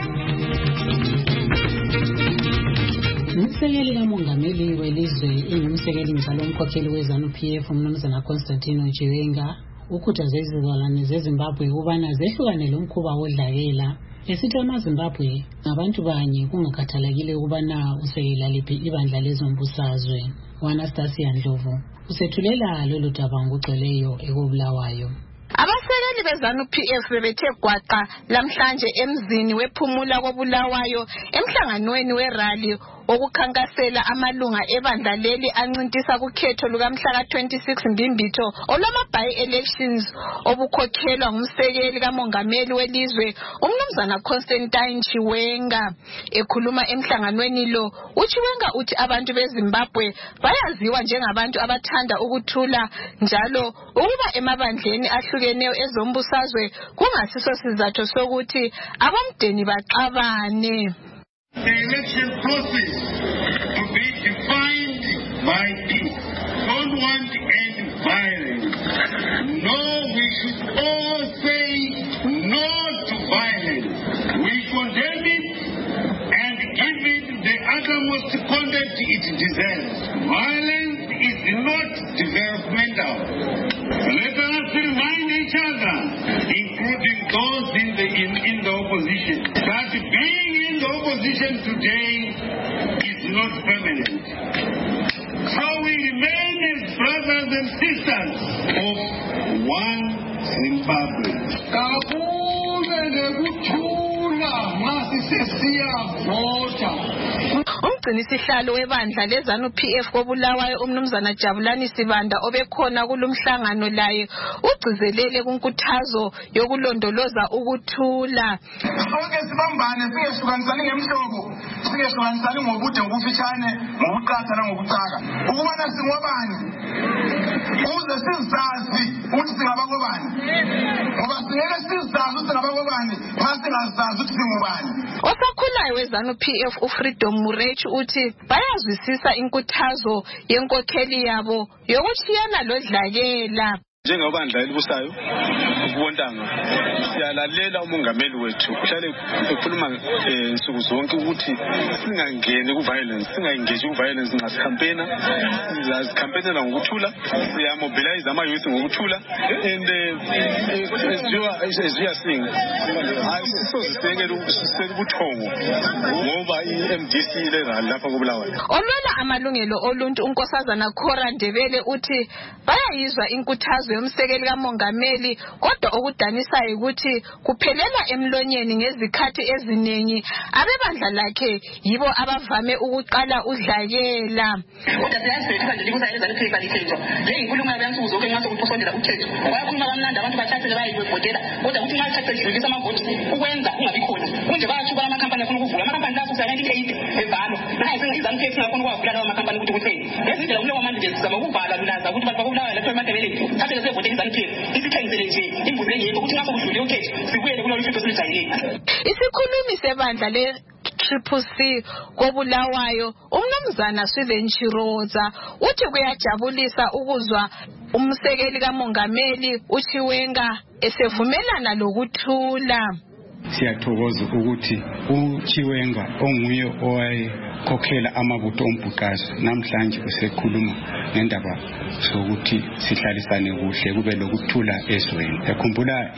Umsekeli kamongameli welizwe ingumsekeli njalo umkhokheli we-ZANU-P F Mnumzana Constantino Chiwenga ukhuthaze izizalwane zeZimbabwe ubana zehlukane lo mkhuba wodlakela. Esithi amaZimbabwe ngabantu banye kungakhathalekile ubana usekela liphi ibandla lezombusazwe. Wanastasia Ndlovu usethulela lolu daba ngoceleyo ekobulawayo. Abasekeli beZANU-P F bebethe gwaqa lamhlanje emzini wephumula kobulawayo emhlanganweni werally okukhankasela amalunga ebandla leli ancintisa kukhetho lukamhla ka twenty-six Mbimbitho olwama-by elections obukhokhelwa ngumsekeli kamongameli welizwe uMnumzana Constantine Chiwenga. Ekhuluma emhlanganweni lo, uChiwenga uthi abantu beZimbabwe bayaziwa njengabantu abathanda ukuthula njalo ukuba emabandleni ahlukeneyo ezombusazwe kungasiso sizatho sokuthi abomdeni baxabane. The election process to be defined by peace. Don't want any violence. No, we should all say no to violence. We condemn it and give it the uttermost conduct it deserves. Violence is not developmental. Let us remind each other, including those in the in, in the opposition, that being in the opposition today is not permanent. So we remain as brothers and sisters of one Zimbabwe. Kabule nekuthula masisesiya vota. Umgcinisihlalo webandla leZANU-P F kobulawayo uMnumzana Jabulani Sibanda obekhona kulomhlangano laye ugcizelele kunkuthazo yokulondoloza ukuthula. Sonke sibambane singehlukanisani ngemhlobo, singehlukanisani ngobude obufishane, ngobuqatha ngobucaka. Ukubana singobani? Uze sizazi ukuthi singabakobani. Ngoba singeke sizazi ukuthi singabakobani, phasi ngazazi ukuthi singobani. Osakhulayo weZANU-P F uFreedom Murechu uthi bayazwisisa inkuthazo yenkokheli yabo yokuchiyana lodlakela. Njengobandla elibusayo ukubontanga siyalalela umongameli wethu uhlale ekhuluma insuku zonke ukuthi singangeni ku violence singayengage ku violence nxa sikampena sizazikhampenela ngokuthula siyamobilize ama youth ngokuthula and as you are as you are seeing ayisizosengela ukusisela ubuthongo ngoba i-M D C le lapha kubulawayo. Olwela amalungelo oluntu unkosazana Khora Ndebele uthi bayayizwa inkuthazo yomsekeli kamongameli, kodwa okudanisayo ukuthi kuphelela emlonyeni ngezikhathi eziningi abebandla lakhe yibo abavame ukuqala udlakela. Kodwa siyazi ibandla likuza elizaliphi ibalithetho. Le inkulumo yabantu zonke nxa sokuphosondela ukhetho. Wayakhuluma kamnandi abantu bathathe bayibhodela, kodwa ukuthi nxa thathe sidlulisa amavoti ukwenza kungabi khona. Kunje bayathuka amakhampani afuna ukuvula. Amakhampani lawo seventy-eight evalwa. Naye sengizami phethi ngafuna ukwavula lawo amakhampani ukuthi kutheni. Ezindlela umloko manje sizama ukuvala lulaza ukuthi bantu bakubulawa lapho emadebeleni. Thathe lezi voti izami phethi. Isithengisele nje imbuzi engekho ukuthi nxa sokudlula ukhetho sibuyele kulolu hlelo selujayelekile. Isikhulumi sebandla le Triple C kobulawayo umnumzana Swiven Chiroza uthi kuyajabulisa ukuzwa umsekeli kamongameli uChiwenga esevumelana lokuthula. Siyathokoza ukuthi uChiwenga onguye owayekhokhela amabutho ombhuqazo namhlanje usekhuluma ngendaba sokuthi sihlalisane kuhle kube lokuthula ezweni. Yakhumbula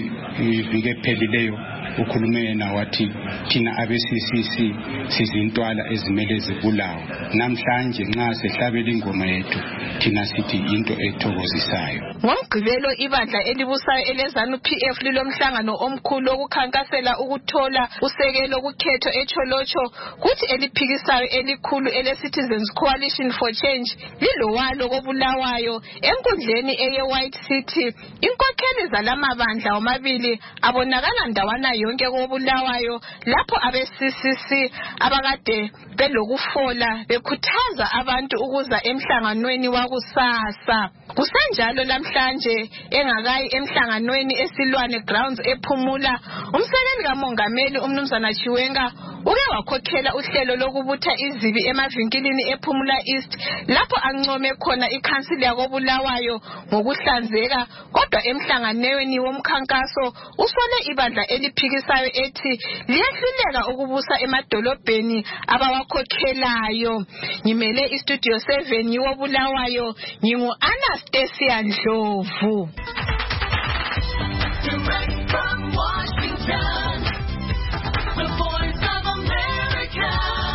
ivike phelileyo ukhulume yena wathi thina abe-C C C sizintwala ezimele zibulawa. Namhlanje nxa sehlabela ingoma yethu thina sithi into ethokozisayo. Ngomgqibelo ibandla elibusayo eleZANU P F lilomhlangano omkhulu okukhankasela ukuthola usekelo kukhetho eCholocho, kuthi eliphikisayo elikhulu ele-Citizens Coalition for Change lilowalo kobulawayo enkundleni eye-White City. Inkokheli zalamabandla omabili abonakala ndawana yonke kobulawayo lapho abe-C C C abakade belokufola bekhuthaza abantu ukuza emhlanganweni wakusasa. Kusenjalo namhlanje engakayi emhlanganweni eSilwane Grounds ePhumula, umsekeli kamongameli umnumzana Chiwenga uke wakhokhela uhlelo lokubutha izibi emavinkilini ePhumula East lapho ancome khona ikhansili yakobulawayo ngokuhlanzeka. Kodwa emhlanganweni womkhankaso usole ibandla eliphikisayo ethi liyehluleka ukubusa emadolobheni abawakhokhelayo. Ngimele iStudio seven yiwobulawayo, ngingu Anastasia Ndlovu. Direct from Washington, the voice of America,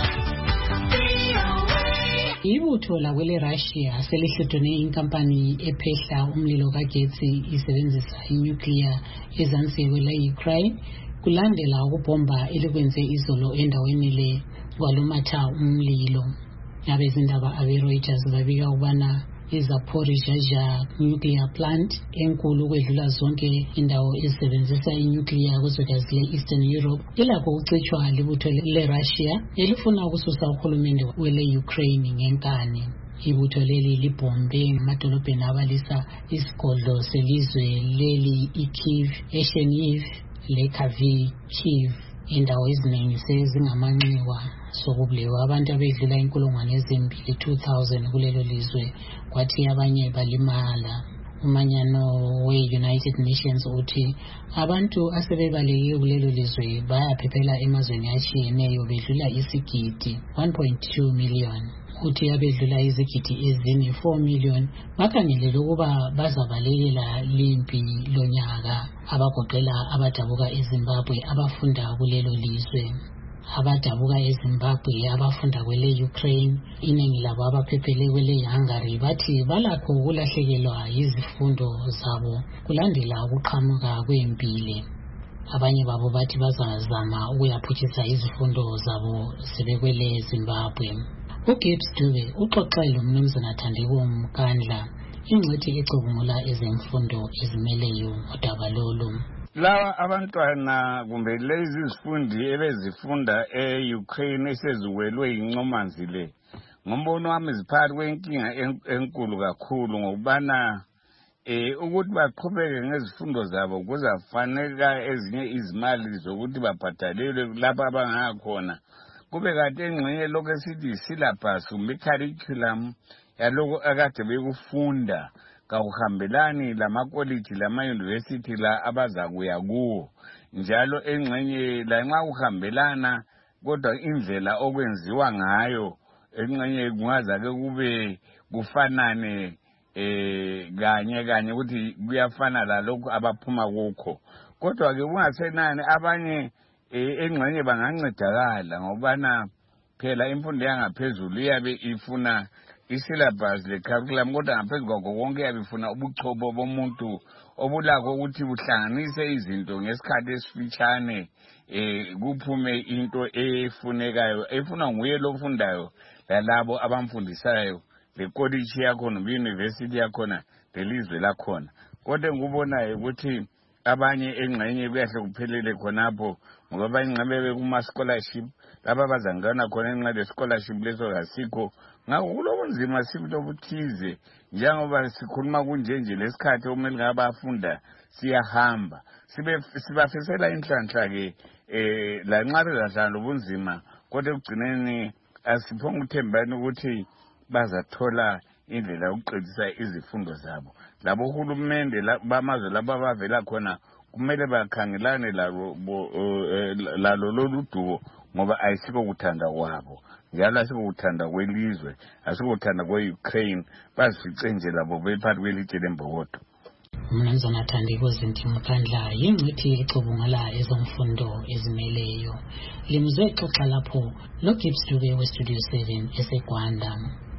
V O A. Ibutho lakwele Russia selihlotshwe inkampani ephehla umlilo kagetsi isebenzisa inuclear ezansi kwele Ukraine kulandela ukubomba elikwenze izolo endaweni le kwalumatha umlilo. Abezindaba abe-Reuters babika ukubana iZaporizhzhia nuclear plant enkulu kwedlula zonke indawo ezisebenzisa inuclear kuzwekazi le-Eastern Europe ilakho ukucitshwa libutho le-Russia elifuna ukususa uhulumende wele-Ukraine ngenkani. Ibutho leli libhombe ngamadolobheni abalisa isigodlo selizwe leli iKyiv, eChernihiv leKharkiv. Indawo eziningi sezingamanxiwa sokubulewa abantu abedlula inkulungwane ezimbili two thousand kulelo lizwe, kwathi abanye balimala. Umanyano we-United Nations uthi abantu asebebaleke kulelo lizwe bayaphephela emazweni atshiyeneyo bedlula isigidi one point two million. Uthi abedlula izigidi ezine four million bakhangelele ukuba bazabalekela limpi lonyaka, abagoqela abadabuka eZimbabwe abafunda kulelo lizwe. Abadabuka eZimbabwe abafunda kwele Ukraine iningi labo abaphephele kwele Hungary bathi balakho ukulahlekelwa yizifundo zabo kulandela ukuqhamuka kwempilo. Abanye babo bathi bazazama ukuyaphutshisa izifundo zabo sebekwele Zimbabwe. uGibbs Dube uxoxele umnumzana Thandeko Mkandla ingcwethi ecubungula ezemfundo ezimeleyo udaba lolu. Lawa abantwana kumbe lezi izifundi ebezifunda e-Ukraine eseziwelwe incomanzi le ngombono wami ziphakathi kwenkinga enkulu kakhulu ngokubana eh ukuthi baqhubeke ngezifundo zabo kuzafaneka ezinye izimali zokuthi babhadalelwe lapha abangakhona. Kube kade engxenye lokho esithi syllabus kumbe curriculum yaloko akade bekufunda kawuhambelani lamakoliji lama-university la abazakuya kuwo. Njalo engxenye la nxa uhambelana kodwa indlela okwenziwa ngayo engxenye kungazake kube kufanane eh kanye kanye ukuthi kuyafana lalokho abaphuma kukho. Kodwa ke kungasenani abanye engxenye bangancedakala ngobana phela imfundo yangaphezulu iyabe ifuna isyllabus le-curriculum kodwa ngaphezu kwakho konke yabifuna ubuchopho bomuntu obulakho ukuthi buhlanganise izinto ngesikhathi esifitshane eh kuphume into efunekayo efuna nguye lofundayo lalabo abamfundisayo le-college yakhona be-university yakhona lelizwe lakhona. Kodwa ngikubonayo ukuthi abanye engxenye kuyahle kuphelele khonapho ngoba abanye nxabebe kuma-scholarship laba bazangana khona enxa le-scholarship leso kasikho. Ngakho kulobunzima sibili obuthize njengoba sikhuluma kunje nje lesikhathi okumele ngabafunda siyahamba sibafisela inhlanhla-ke eh lanxa bezahlala lobunzima kodwa ekugcineni asiphonga ukuthembani ukuthi bazathola indlela yokuqedisa izifundo zabo. Labo uhulumende bamazwe laba bavela khona kumele bakhangelane lalo lalo lolu duo ngoba ayisiko kuthanda kwabo njalo asikuthanda kwelizwe asikuthanda kwe-Ukraine bazifice nje labo bephakathi kwelitshe lembokodo. Mnumzana Thandiko Zintimkandla yingcithi ecubungula ezomfundo ezimeleyo limze xoxa lapho lo Gibbs Dube we Studio seven eseGwanda.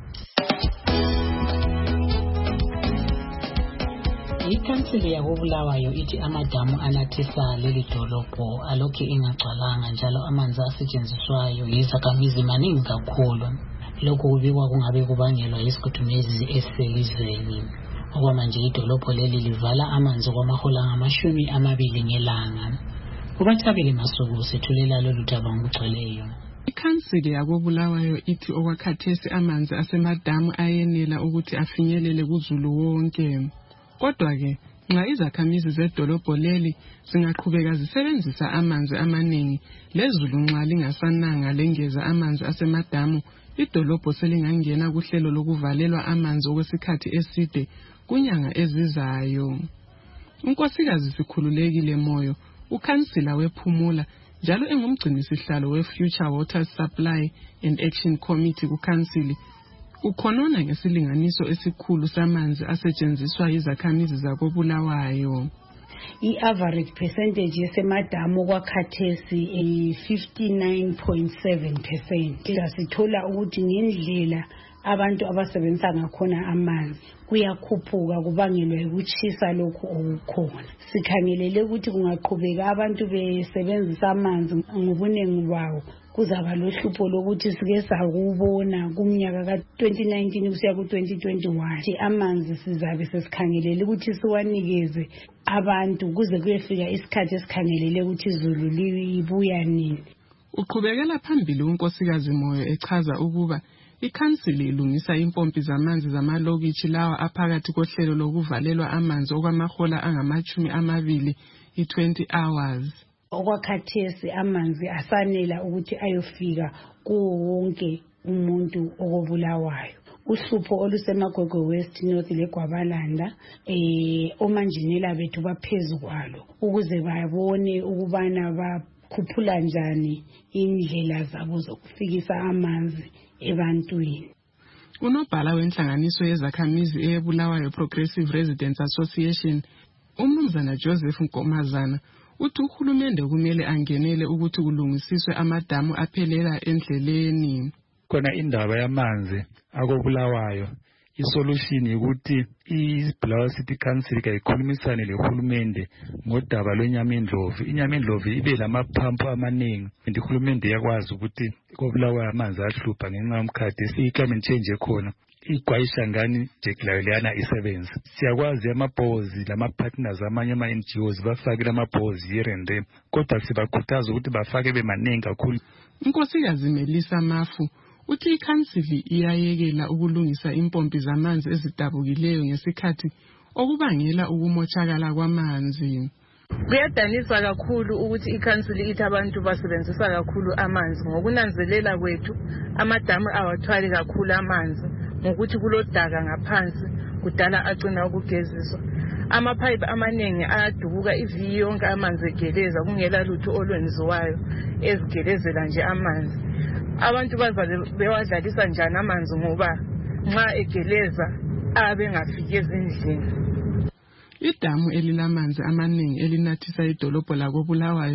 Ikhansili yakobulawayo ithi amadamu anathisa leli dolobho alokhe ingagcwalanga njalo amanzi asetshenziswayo yizakhamizi maningi kakhulu. Lokhu kubikwa kungabe kubangelwa yisikhudumezi esiselizweni. Okwamanje idolobho leli livala amanzi kwamahola ngamashumi amabili ngelanga. Kubathabile Masuku sethulela lolu daba ngokugcweleyo. Ikhansili yakobulawayo ithi okwakhathesi amanzi asemadamu ayenela ukuthi afinyelele kuzulu wonke. Kodwa ke nxa izakhamizi zedolobho leli zingaqhubeka zisebenzisa amanzi amaningi lezulu nxa lingasananga lengeza amanzi asemadamu idolobho selingangena kuhlelo lokuvalelwa amanzi okwesikhathi eside kunyanga ezizayo. Unkosikazi Sikhululekile Moyo ukhansila wePhumula njalo engumgcinisihlalo we-Future Water Supply and Action Committee kukhansili ukhonona ngesilinganiso esikhulu samanzi asetshenziswa yizakhamizi zakobulawayo. I-average percentage yesemadamu kwakhathesi e fifty-nine point seven percent. Sithola ukuthi ngendlela abantu abasebenzisa ngakhona amanzi kuyakhuphuka kubangelwa ukuchisa lokhu okukhona. Sikhangelele ukuthi kungaqhubeka abantu besebenzisa amanzi ngobunengi bawo kuzaba lohlupho lokuthi sike sakubona kumnyaka ka twenty nineteen kusiya ku twenty twenty-one amanzi sizabe sesikhangelele ukuthi siwanikeze abantu kuze kuyefika isikhathi esikhangelele ukuthi izulu libuya nini. Uqhubekela phambili unkosikazi Moyo echaza ukuba ikhansili ilungisa impompi zamanzi zamalokitshi lawa aphakathi kohlelo lokuvalelwa amanzi okwamahola angamachumi amabili i-twenty hours. Okwakhathesi amanzi asanela ukuthi ayofika kuwo wonke umuntu okobulawayo. Uhlupho olusemagwegwe West North leGwabalanda eh omanjinela bethu baphezulu kwalo ukuze babone ukubana bakhuphula njani indlela zabo zokufikisa amanzi ebantwini. Unobhala wenhlanganiso yezakhamizi eyeBulawayo Progressive Residents Association uMnumzana Joseph Nkomazana uthi uhulumende kumele angenele ukuthi kulungisiswe amadamu aphelela endleleni. Kona indaba yamanzi akobulawayo isolution ukuthi iBulawayo City Council kayikhulumisane lehulumende ngodaba lwenyamendlovu. Inyamendlovu ibe lamaphampu amaningi and ihulumende yakwazi ukuthi kobulawayo amanzi ahlupha ngenxa yomkhathi si-climate change ekhona. Igwayisha ngani jekulayo leyana isebenza. Siyakwazi amabhozi lama-partners amanye ama-N G Os bafake lamabhozi here and there. Kodwa sibakhuthaza ukuthi bafake bemaningi kakhulu. Unkosikazi Melissa Mafu uthi ikhansili iyayekela ukulungisa impompi zamanzi ezidabukileyo ngesikhathi okubangela ukumotshakala kwamanzi. Kuyadanisa kakhulu ukuthi ikhansili ithi abantu basebenzisa kakhulu amanzi. Ngokunanzelela kwethu amadamu awathwali kakhulu amanzi ngokuthi kulodaka ngaphansi kudala acina ukugeziswa. Amapipe amaningi ayadubuka ivi yonke amanzi egeleza kungela lutho olwenziwayo ezigelezela nje amanzi. Abantu bazabe bewadlalisa njani amanzi ngoba nxa egeleza abe ngafiki ezindlini. Idamu elilamanzi amaningi elinathisa idolobho lakobulawayo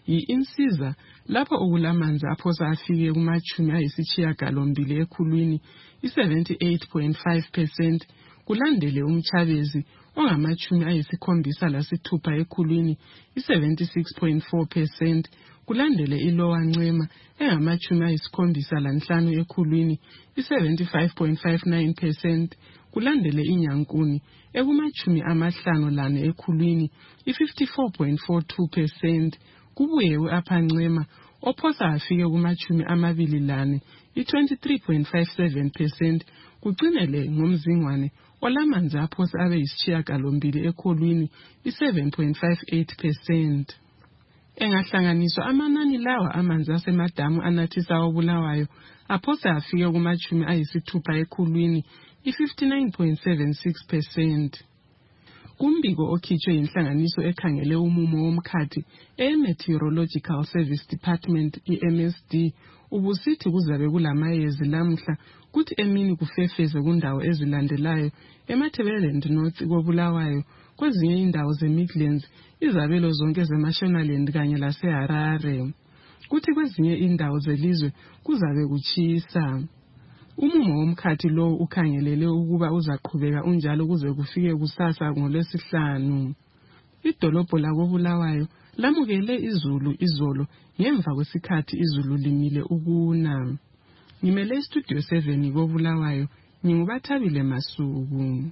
yi-Insiza lapho okulamanzi aphosa afike kumachumi ayisishiyagalombili ekhulwini i-seventy-eight point five percent, kulandele uMchabezi ongamachumi ayisikhombisa lasithupha ekhulwini i-seventy-six point four percent, kulandele iLower Ncema engamachumi ayisikhombisa lanhlanu ekhulwini i-seventy-five point five nine percent, kulandele iNyankuni ekumachumi amahlanu lane ekhulwini i-fifty-four point four two percent, kubuye u-Upper Ncema ophosa afike kumachumi amabili lane i-twenty-three point five seven percent, kucinele ngomzingwane olamanzi aphosa abe yisishiyagalombili ekhulwini i-seven point five eight percent. Engahlanganiswa amanani lawa amanzi asemadamu anathisa obulawayo aphosa afike kumachumi ayisithupha ekhulwini i-fifty-nine point seven six percent. Kumbiko okhitshwe inhlanganiso ekhangele umumo womkhathi e-Meteorological Service Department i-M S D ubusithi kuzabe kulamayezi lamhla kuthi emini kufefeze kundawo ezilandelayo eMatabeleland North kobulawayo, kwezinye indawo zeMidlands, izabelo zonke zeMashonaland kanye laseHarare. Kuthi kwezinye indawo zelizwe kuzabe kutshisa. Umumo womkhathi lo ukhangelele ukuba uzaqhubeka unjalo kuze kufike kusasa ngoLwesihlanu. Idolobho lakobulawayo lamukele izulu izolo ngemva kwesikhathi izulu limile ukuna. Ngimele istudio seven kobulawayo, ngingubathabile Masuku.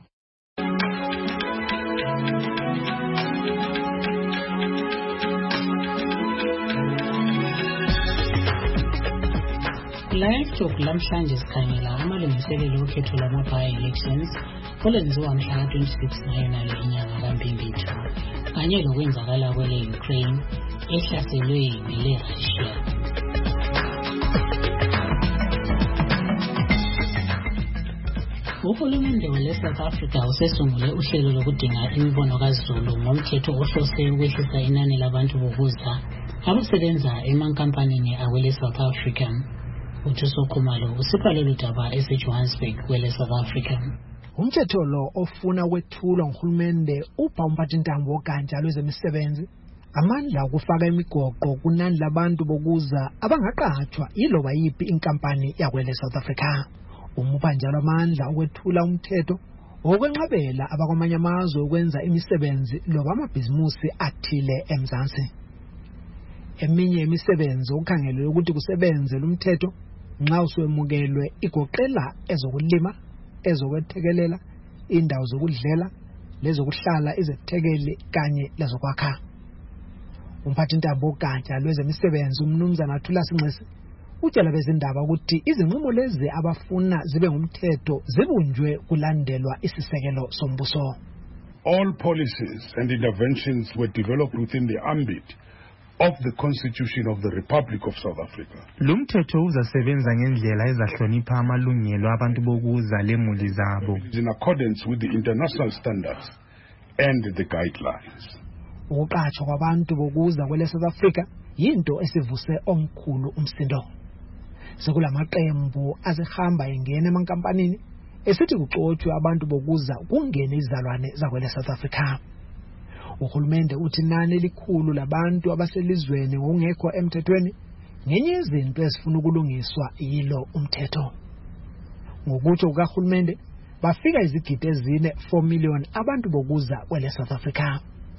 Live talk lamhlanje sikhangela amalungiselelo okhetho lama-by-elections olenziwa mhla twenty-six ngayonale inyanga kaMpimbithi kanye lokwenzakala kwele Ukraine ehlaselwe yile Russia. Uhulumende wale South Africa usesungule uhlelo lokudinga imibono kaZulu ngomthetho ohlose ukwehlisa inani labantu bokuza abasebenza emankampanini awele South Africa. Uthuso Khumalo usipha lolu daba eseJohannesburg kwele South Africa. Umthetho lo ofuna ukwethulwa nguhulumende upha umphathintambo wogatsha lwezemisebenzi amandla okufaka imigoqo kunani labantu bokuza abangaqhathwa yiloba yipi inkampani yakwele South Africa. Umupha njalo amandla okwethula umthetho okwenqabela abakwamanye amazwe ukwenza imisebenzi loba amabhizimusi athile eMzansi. Eminye imisebenzi okukhangelelwe ukuthi kusebenze lumthetho nxa usemukelwe igoqela ezokulima, ezokwethekelela, indawo zokudlela, lezokuhlala izethekeli kanye lezokwakha. Umphathintambo wogatsha lwezemisebenzi uMnumzana Thula Sinxesi utshela bezindaba ukuthi izinqumo lezi abafuna zibe ngumthetho zibunjwe kulandelwa isisekelo sombuso. All policies and interventions were developed within the ambit of the Constitution of the Republic of South Africa. Lumthetho uzasebenza ngendlela ezahlonipha amalungelo abantu bokuza lemuli zabo. In accordance with the international standards and the guidelines. Ukuqhathwa kwabantu bokuza kwele South Africa yinto esivuse omkhulu umsindo. Sekulamaqembu azihamba engena emankampanini esithi kuxothwe abantu bokuza kungene izalwane zakwele South Africa. Uhulumende uthi nani elikhulu labantu abaselizweni ngokungekho emthethweni ngenye izinto ezifuna ukulungiswa yilo umthetho. Ngokuthi ukahulumende bafika izigidi ezine four million abantu bokuza kwele South Africa.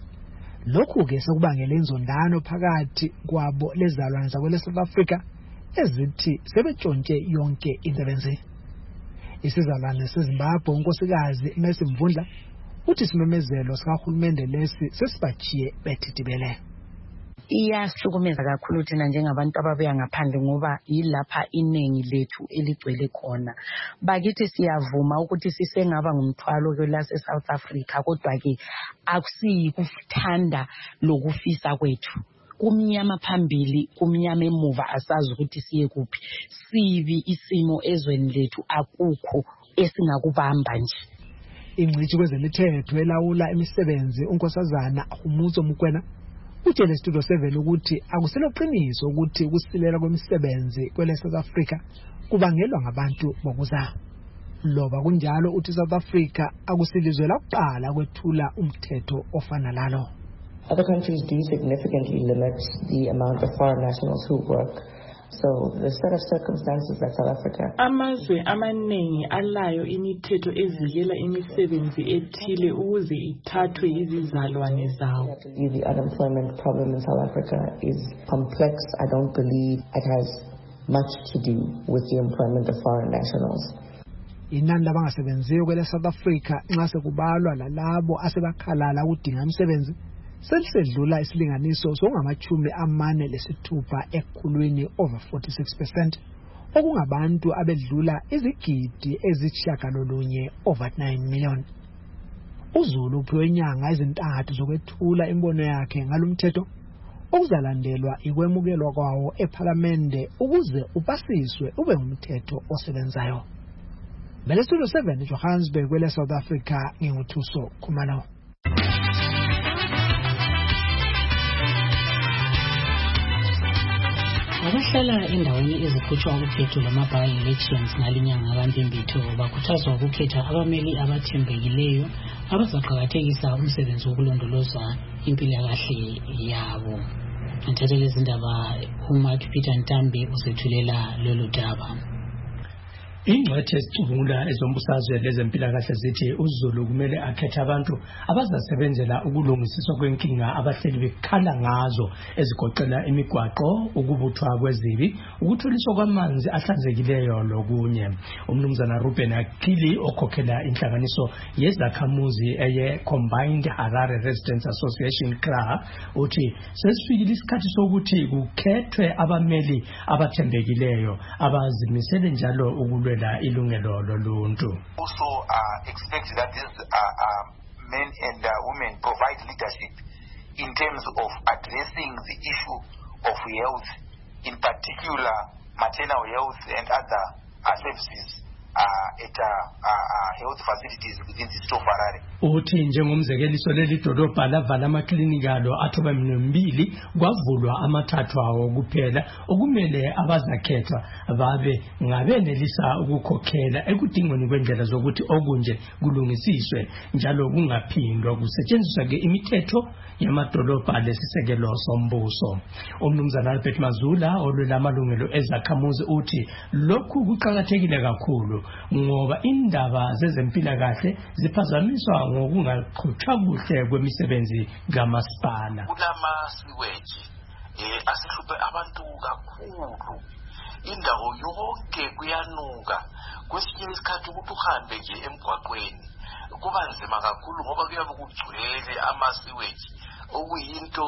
Lokhu ke sekubangela inzondano phakathi kwabo lezalwane zakwele South Africa ezithi sebetshontshe yonke intenzi. Isizalwane seZimbabwe unkosikazi Mercy Mvundla uthi simemezelo sikahulumende lesi sesibachiye bethidibele. Iyahlukumeza kakhulu thina njengabantu ababuya ngaphandle ngoba yilapha inengi lethu eligcwele khona. Bakithi siyavuma ukuthi sisengaba ngumthwalo kwelase South Africa kodwa ke akusiyi kuthanda lokufisa kwethu. Kumnyama phambili kumnyama emuva asazi ukuthi siye kuphi. Sibi isimo ezweni lethu akukho esingakubamba nje. Ingcithi kwezemithetho elawula imisebenzi unkosazana Humuzo Mukwena utshele Studio seven ukuthi akuseloqiniso ukuthi ukusilela kwemisebenzi kwele South Africa kubangelwa ngabantu bokuza. Loba kunjalo uthi South Africa akusilizwe lakuqala kwethula umthetho ofana lalo. Other countries do significantly limit the amount of foreign nationals who work. So the set of circumstances that South Africa amazwe amaningi alayo imithetho evikela imisebenzi ethile ukuze ithathwe izizalwane zawo. The unemployment problem in South Africa is complex. I don't believe it has much to do with the employment of foreign nationals. Inani labangasebenziyo kwele South Africa nxa sekubalwa lalabo asebakhalala ukudinga umsebenzi selisedlula isilinganiso songamachumi amane lesithupha ekhulwini over forty-six percent okungabantu abedlula izigidi ezishiyagalolunye over nine million. uZulu uphiwe inyanga ezintathu zokwethula imbono yakhe ngalomthetho okuzalandelwa ikwemukelwa kwawo eParliament ukuze upasiswe ube ngumthetho osebenzayo. Bele Studio seven Johannesburg kwele South Africa nginguthuso Khumalo. Abahlala endaweni ezikhutshwa ukukhetho lama-by elections ngalinyanga kaMpimbithi bakhuthazwa ukukhetha abameli abathembekileyo abazaqakathekisa umsebenzi wokulondoloza impilakahle yabo. Antathelele izindaba uMark Peter Ntambi usethulela lolu daba. Ingcwethe ezicubungula ezombusazwe lezempilakahle zithi uZulu kumele akhethe abantu abazasebenzela ukulungisiswa kwenkinga abahleli bekhala ngazo ezigoqela imigwaqo, ukubuthwa kwezibi, ukutholiswa kwamanzi ahlanzekileyo lokunye. Umnumzana Ruben Akili okhokhela inhlanganiso yezakhamuzi eye Combined Harare Residents Association C R A uthi sesifikile isikhathi sokuthi kukhethwe abameli abathembekileyo abazimisele njalo ukulwe ilungelo loluntu. Also uh, expect that these uh, uh, men and uh, women provide leadership in terms of addressing the issue of health, in particular maternal health and other uh, services uh, at uh, uh, health facilities within the state of Harare. Uthi njengomzekeliso leli dolobha lavala amaklinikalo athoba mbili kwavulwa amathathu awo kuphela okumele abazakhethwa babe ngabenelisa ukukhokhela ekudingweni kwendlela zokuthi okunje kulungisiswe njalo kungaphindwa kusetshenziswa ke imithetho yamadolobha lesisekelo sombuso. Umnumzana Albert Mazula olwela amalungelo ezakhamuzi uthi lokhu kuqhakathekile kakhulu ngoba indaba zezempilakahle ziphazamiswa ngokungaqhutshwa kuhle kwemisebenzi kamasipala. Kulama siweji eh asihluphe abantu kakhulu. Indawo yonke kuyanuka. Kwesinye isikhathi ukuthi uhambe nje emgwaqweni kuba nzima kakhulu ngoba kuyabe kugcwele amasiweji okuyinto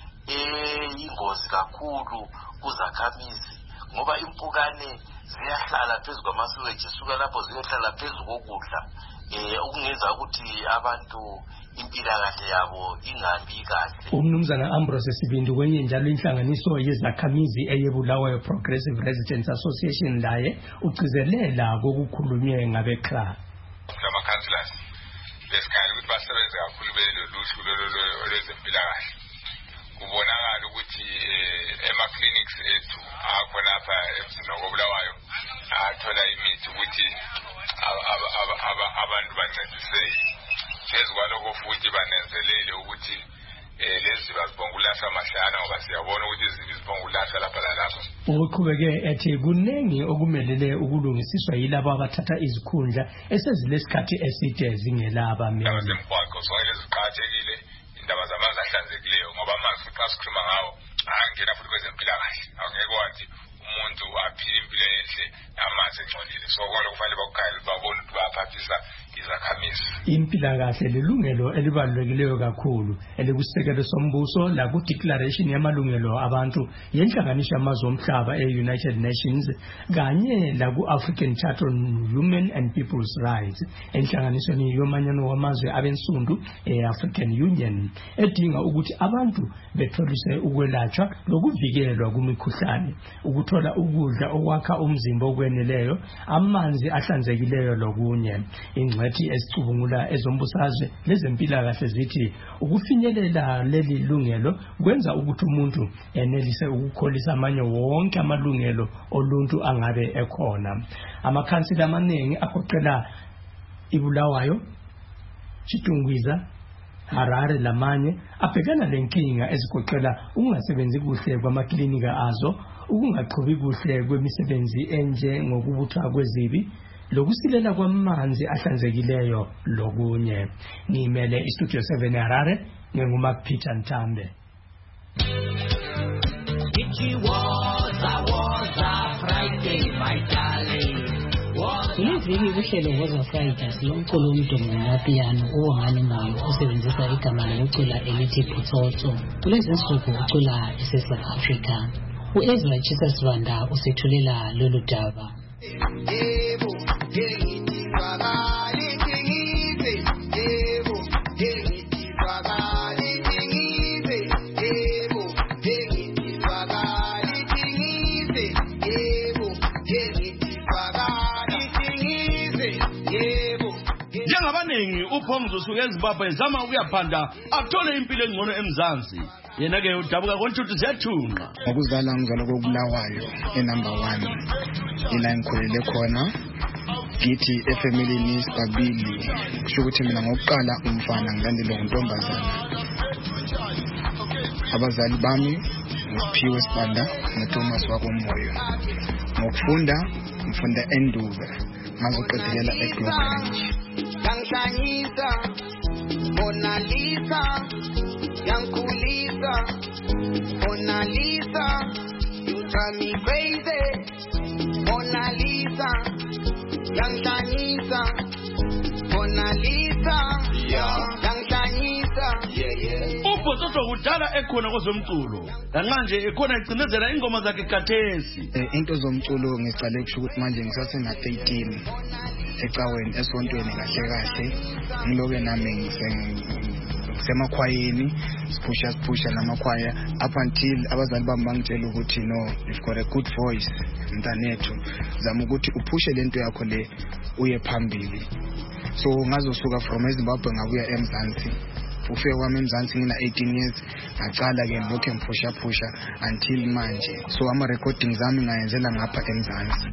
eyingozi kakhulu kuzakhamizi ngoba impukane ziyahlala phezu kwamasiweji suka lapho ziyohlala phezu kokudla eh okungenza ukuthi abantu impilakahle yabo ingabi kahle. Umnumzana Ambrose Sibindi kwenye njalo inhlanganiso yezakhamizi eyebulawayo Progressive Residents Association laye ugcizelela kokukhulunywe ngabe C R A. Lama councillors lesikhali ukuthi basebenze kakhulu belelo luhlu lwezempilakahle. Kubonakala ukuthi ema clinics ethu akho lapha emzini wobulawayo athola imithi ukuthi abantu bancediseke. Phezu kwalokho futhi banenzelele ukuthi lezi bazibongulahla amahlana ngoba siyabona ukuthi izibongulahla lapha lalapha. Uqhubeke ethi kunengi okumelele ukulungisiswa yilabo abathatha izikhundla esezilesikhathi eside zingelaba mina. Emgwaqo zonke ziqhathekile indaba zamanzi ahlanzekileyo ngoba amanzi futhi asikhuluma ngawo angena futhi kwezempilakahle. Angeke wathi umuntu aphile impilo enhle amanzi engcolile. So kwalo kufanele bakukhayela babone ukuthi baphathisa izakhamizi. Impilakahle lelungelo elibalulekileyo kakhulu elikusekelo sombuso la ku declaration yamalungelo abantu yenhlanganiso yamazwe omhlaba e-United Nations kanye la ku African Charter on Human and People's Rights enhlanganisweni yomanyano wamazwe abensundu e-African Union edinga ukuthi abantu betholise ukwelatshwa lokuvikelwa kumikhuhlane ukuthola ukudla okwakha umzimba okweneleyo amanzi ahlanzekileyo lokunye. Ingcwethi esicubungula ezombusazwe lezempilakahle zithi ukufinyelela leli lungelo kwenza ukuthi umuntu enelise ukukholisa amanye wonke amalungelo oluntu angabe ekhona. Amakhansila amaningi agoqela iBulawayo, Chitungwiza, Harare lamanye abhekana lenkinga ezigoqela ukungasebenzi kuhle kwamaklinika azo, ukungaqhubi kuhle kwemisebenzi enje ngokubuthwa kwezibi, lokusilela kwamanzi ahlanzekileyo lokunye. Ngimele iStudio seven Harare nginguMark Peter Ntambe. Kuleviki kuhlelo Woza Friday silomculo umdumo wapiano uwongani moyo usebenzisa igama lokucula elithi Phutsotsho. Kulezi nsuku ucula ese-South Africa. U-Ezra Jesus Vanda usethulela lolu daba. uPhongzo usuke eZimbabwe zama ukuyaphanda athole impilo engcono eMzansi. Yena ke udabuka kontuthu ziyathunqa. Ngokuzala ngizalo kokulawayo enumber one. Ila ngikhulele khona. Ngithi efamilini sibabili. Kusho ukuthi mina ngokuqala umfana ngilandele untombazana. Abazali bami uSiphiwe Sibanda noThomas wakomoyo. Ngokufunda ngifunda eNduve ngazoqedelela eGlobal. Yangihlanyisa, Mona Lisa, yangikhulisa, Mona Lisa, you drive me crazy, Mona Lisa, yangihlanyisa, Mona Lisa, yangihlanyisa. uPhutsotsho kudala ekhona kwezomculo, manje ekhona icindezela ingoma zakhe khathesi. Into zomculo ngicale kusho ukuthi manje ngisasena thirteen. Ecaweni esontweni kahle kahle ngiloke nami ngisemakhwayeni siphusha siphusha namakhwaya up until abazali bami bangitshela ukuthi no, you've got a good voice mntanethu, zama ukuthi uphushe lento yakho le uye phambili. So ngazosuka from eZimbabwe ngabuya eMzansi. Ufike kwami eMzansi ngina eighteen years ngaqala ke lokho ngiphusha phusha until manje. So ama recordings zami ngayenzela ngapha eMzansi.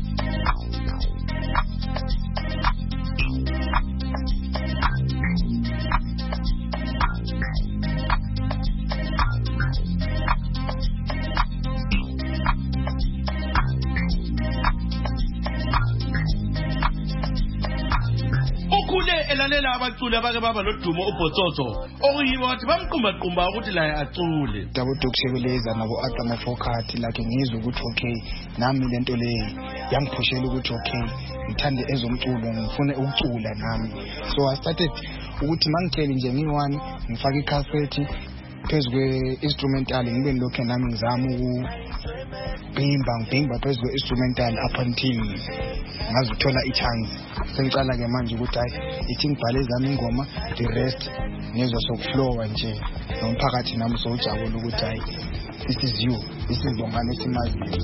elalela abaculi abake baba lodumo uPhutsotsho okuyibo wathi bamqumba qumba ukuthi la acule. Dabo Dokushekeleza nabo Atama Fokati like ngizwe ukuthi okay nami lento le yangiphushela ukuthi okay ngithande ezomculo ngifune ukucula nami. So I started ukuthi mangithele nje ngiwani ngifaka icassette phezwe instrumental ngibe lokho nami ngizama ukubhimba ngibhimba phezwe instrumental up until ngazuthola ichance. Sengicala ke manje ukuthi hayi ithi ngibhale zami ingoma the rest ngizwa sokuflowa nje nomphakathi nami sojabula ukuthi hayi this is you, this is Bongani Simazi.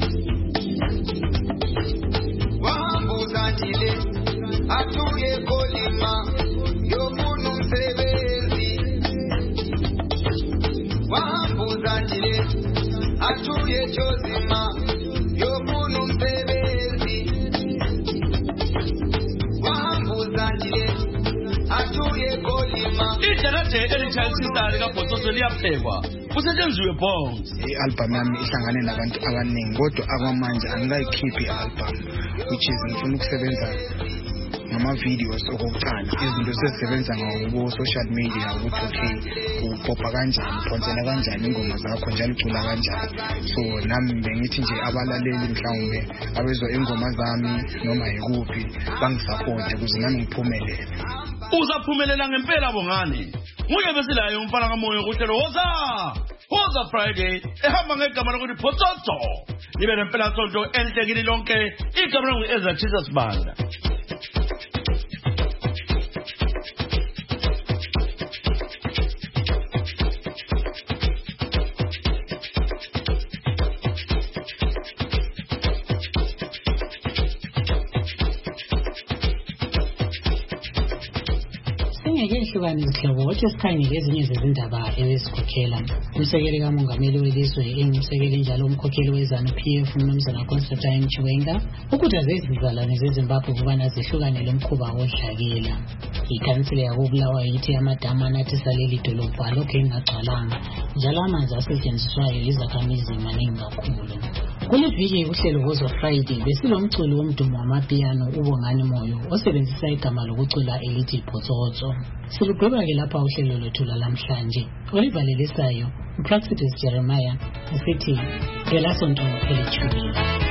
Wahambuza njile atuye kolima yofuna umsebenzi. Wahambuza njile atuye Jozima yofuna umsebenzi. Ijalade elitshayisisa likaPhutsotsho liyaphekwa kusetshenziswe bongs. I-album yami ihlangane nabantu abaningi kodwa abamanje angikayikhiphi i-album which is ngifuna ukusebenza ngama-videos okokuqala izinto sezisebenza ngabo social media ukuthi okay upopha kanjani uphonsela kanjani ingoma zakho njalo ucula kanjani. So nami bengithi nje abalaleli mhlawumbe abezwa ingoma zami noma yikuphi bangisupporte ukuze nami ngiphumelele. Uzaphumelela ngempela Bongani. Nguye besilayo umfana kamoyo kuhlelo Woza Woza Friday ehamba ngegama lokuthi Phutsotsho. Nibe nempela sonto enhlekile lonke igama langu Ezra Jesus Banda. Singeke ihlukane izihlobo kodwa sikhangele ezinye zezindaba ebesikhokhela. Umsekeli kamongameli welizwe engumsekeli njalo umkhokheli weZANU P F uMnumzana Constantine Chiwenga ukhuthaze izizalwane zeZimbabwe ukubana zihlukane lomkhuba wodlakela. Ikhansila yakubulawayo ithi amadama anathisa leli dolobha lokhu engagcwalanga njalo amanzi asetshenziswayo izakhamizi maningi kakhulu. Kuliviki uhlelo Woza Friday besilomculi womdumo wamapiano uBongani Moyo osebenzisa igama lokucula elithi Photsozo. Silugweba ke lapha uhlelo lwethu lamhlanje. Oliver Lelisayo, Praxitis Jeremiah, usithi ngela sonto elithubile.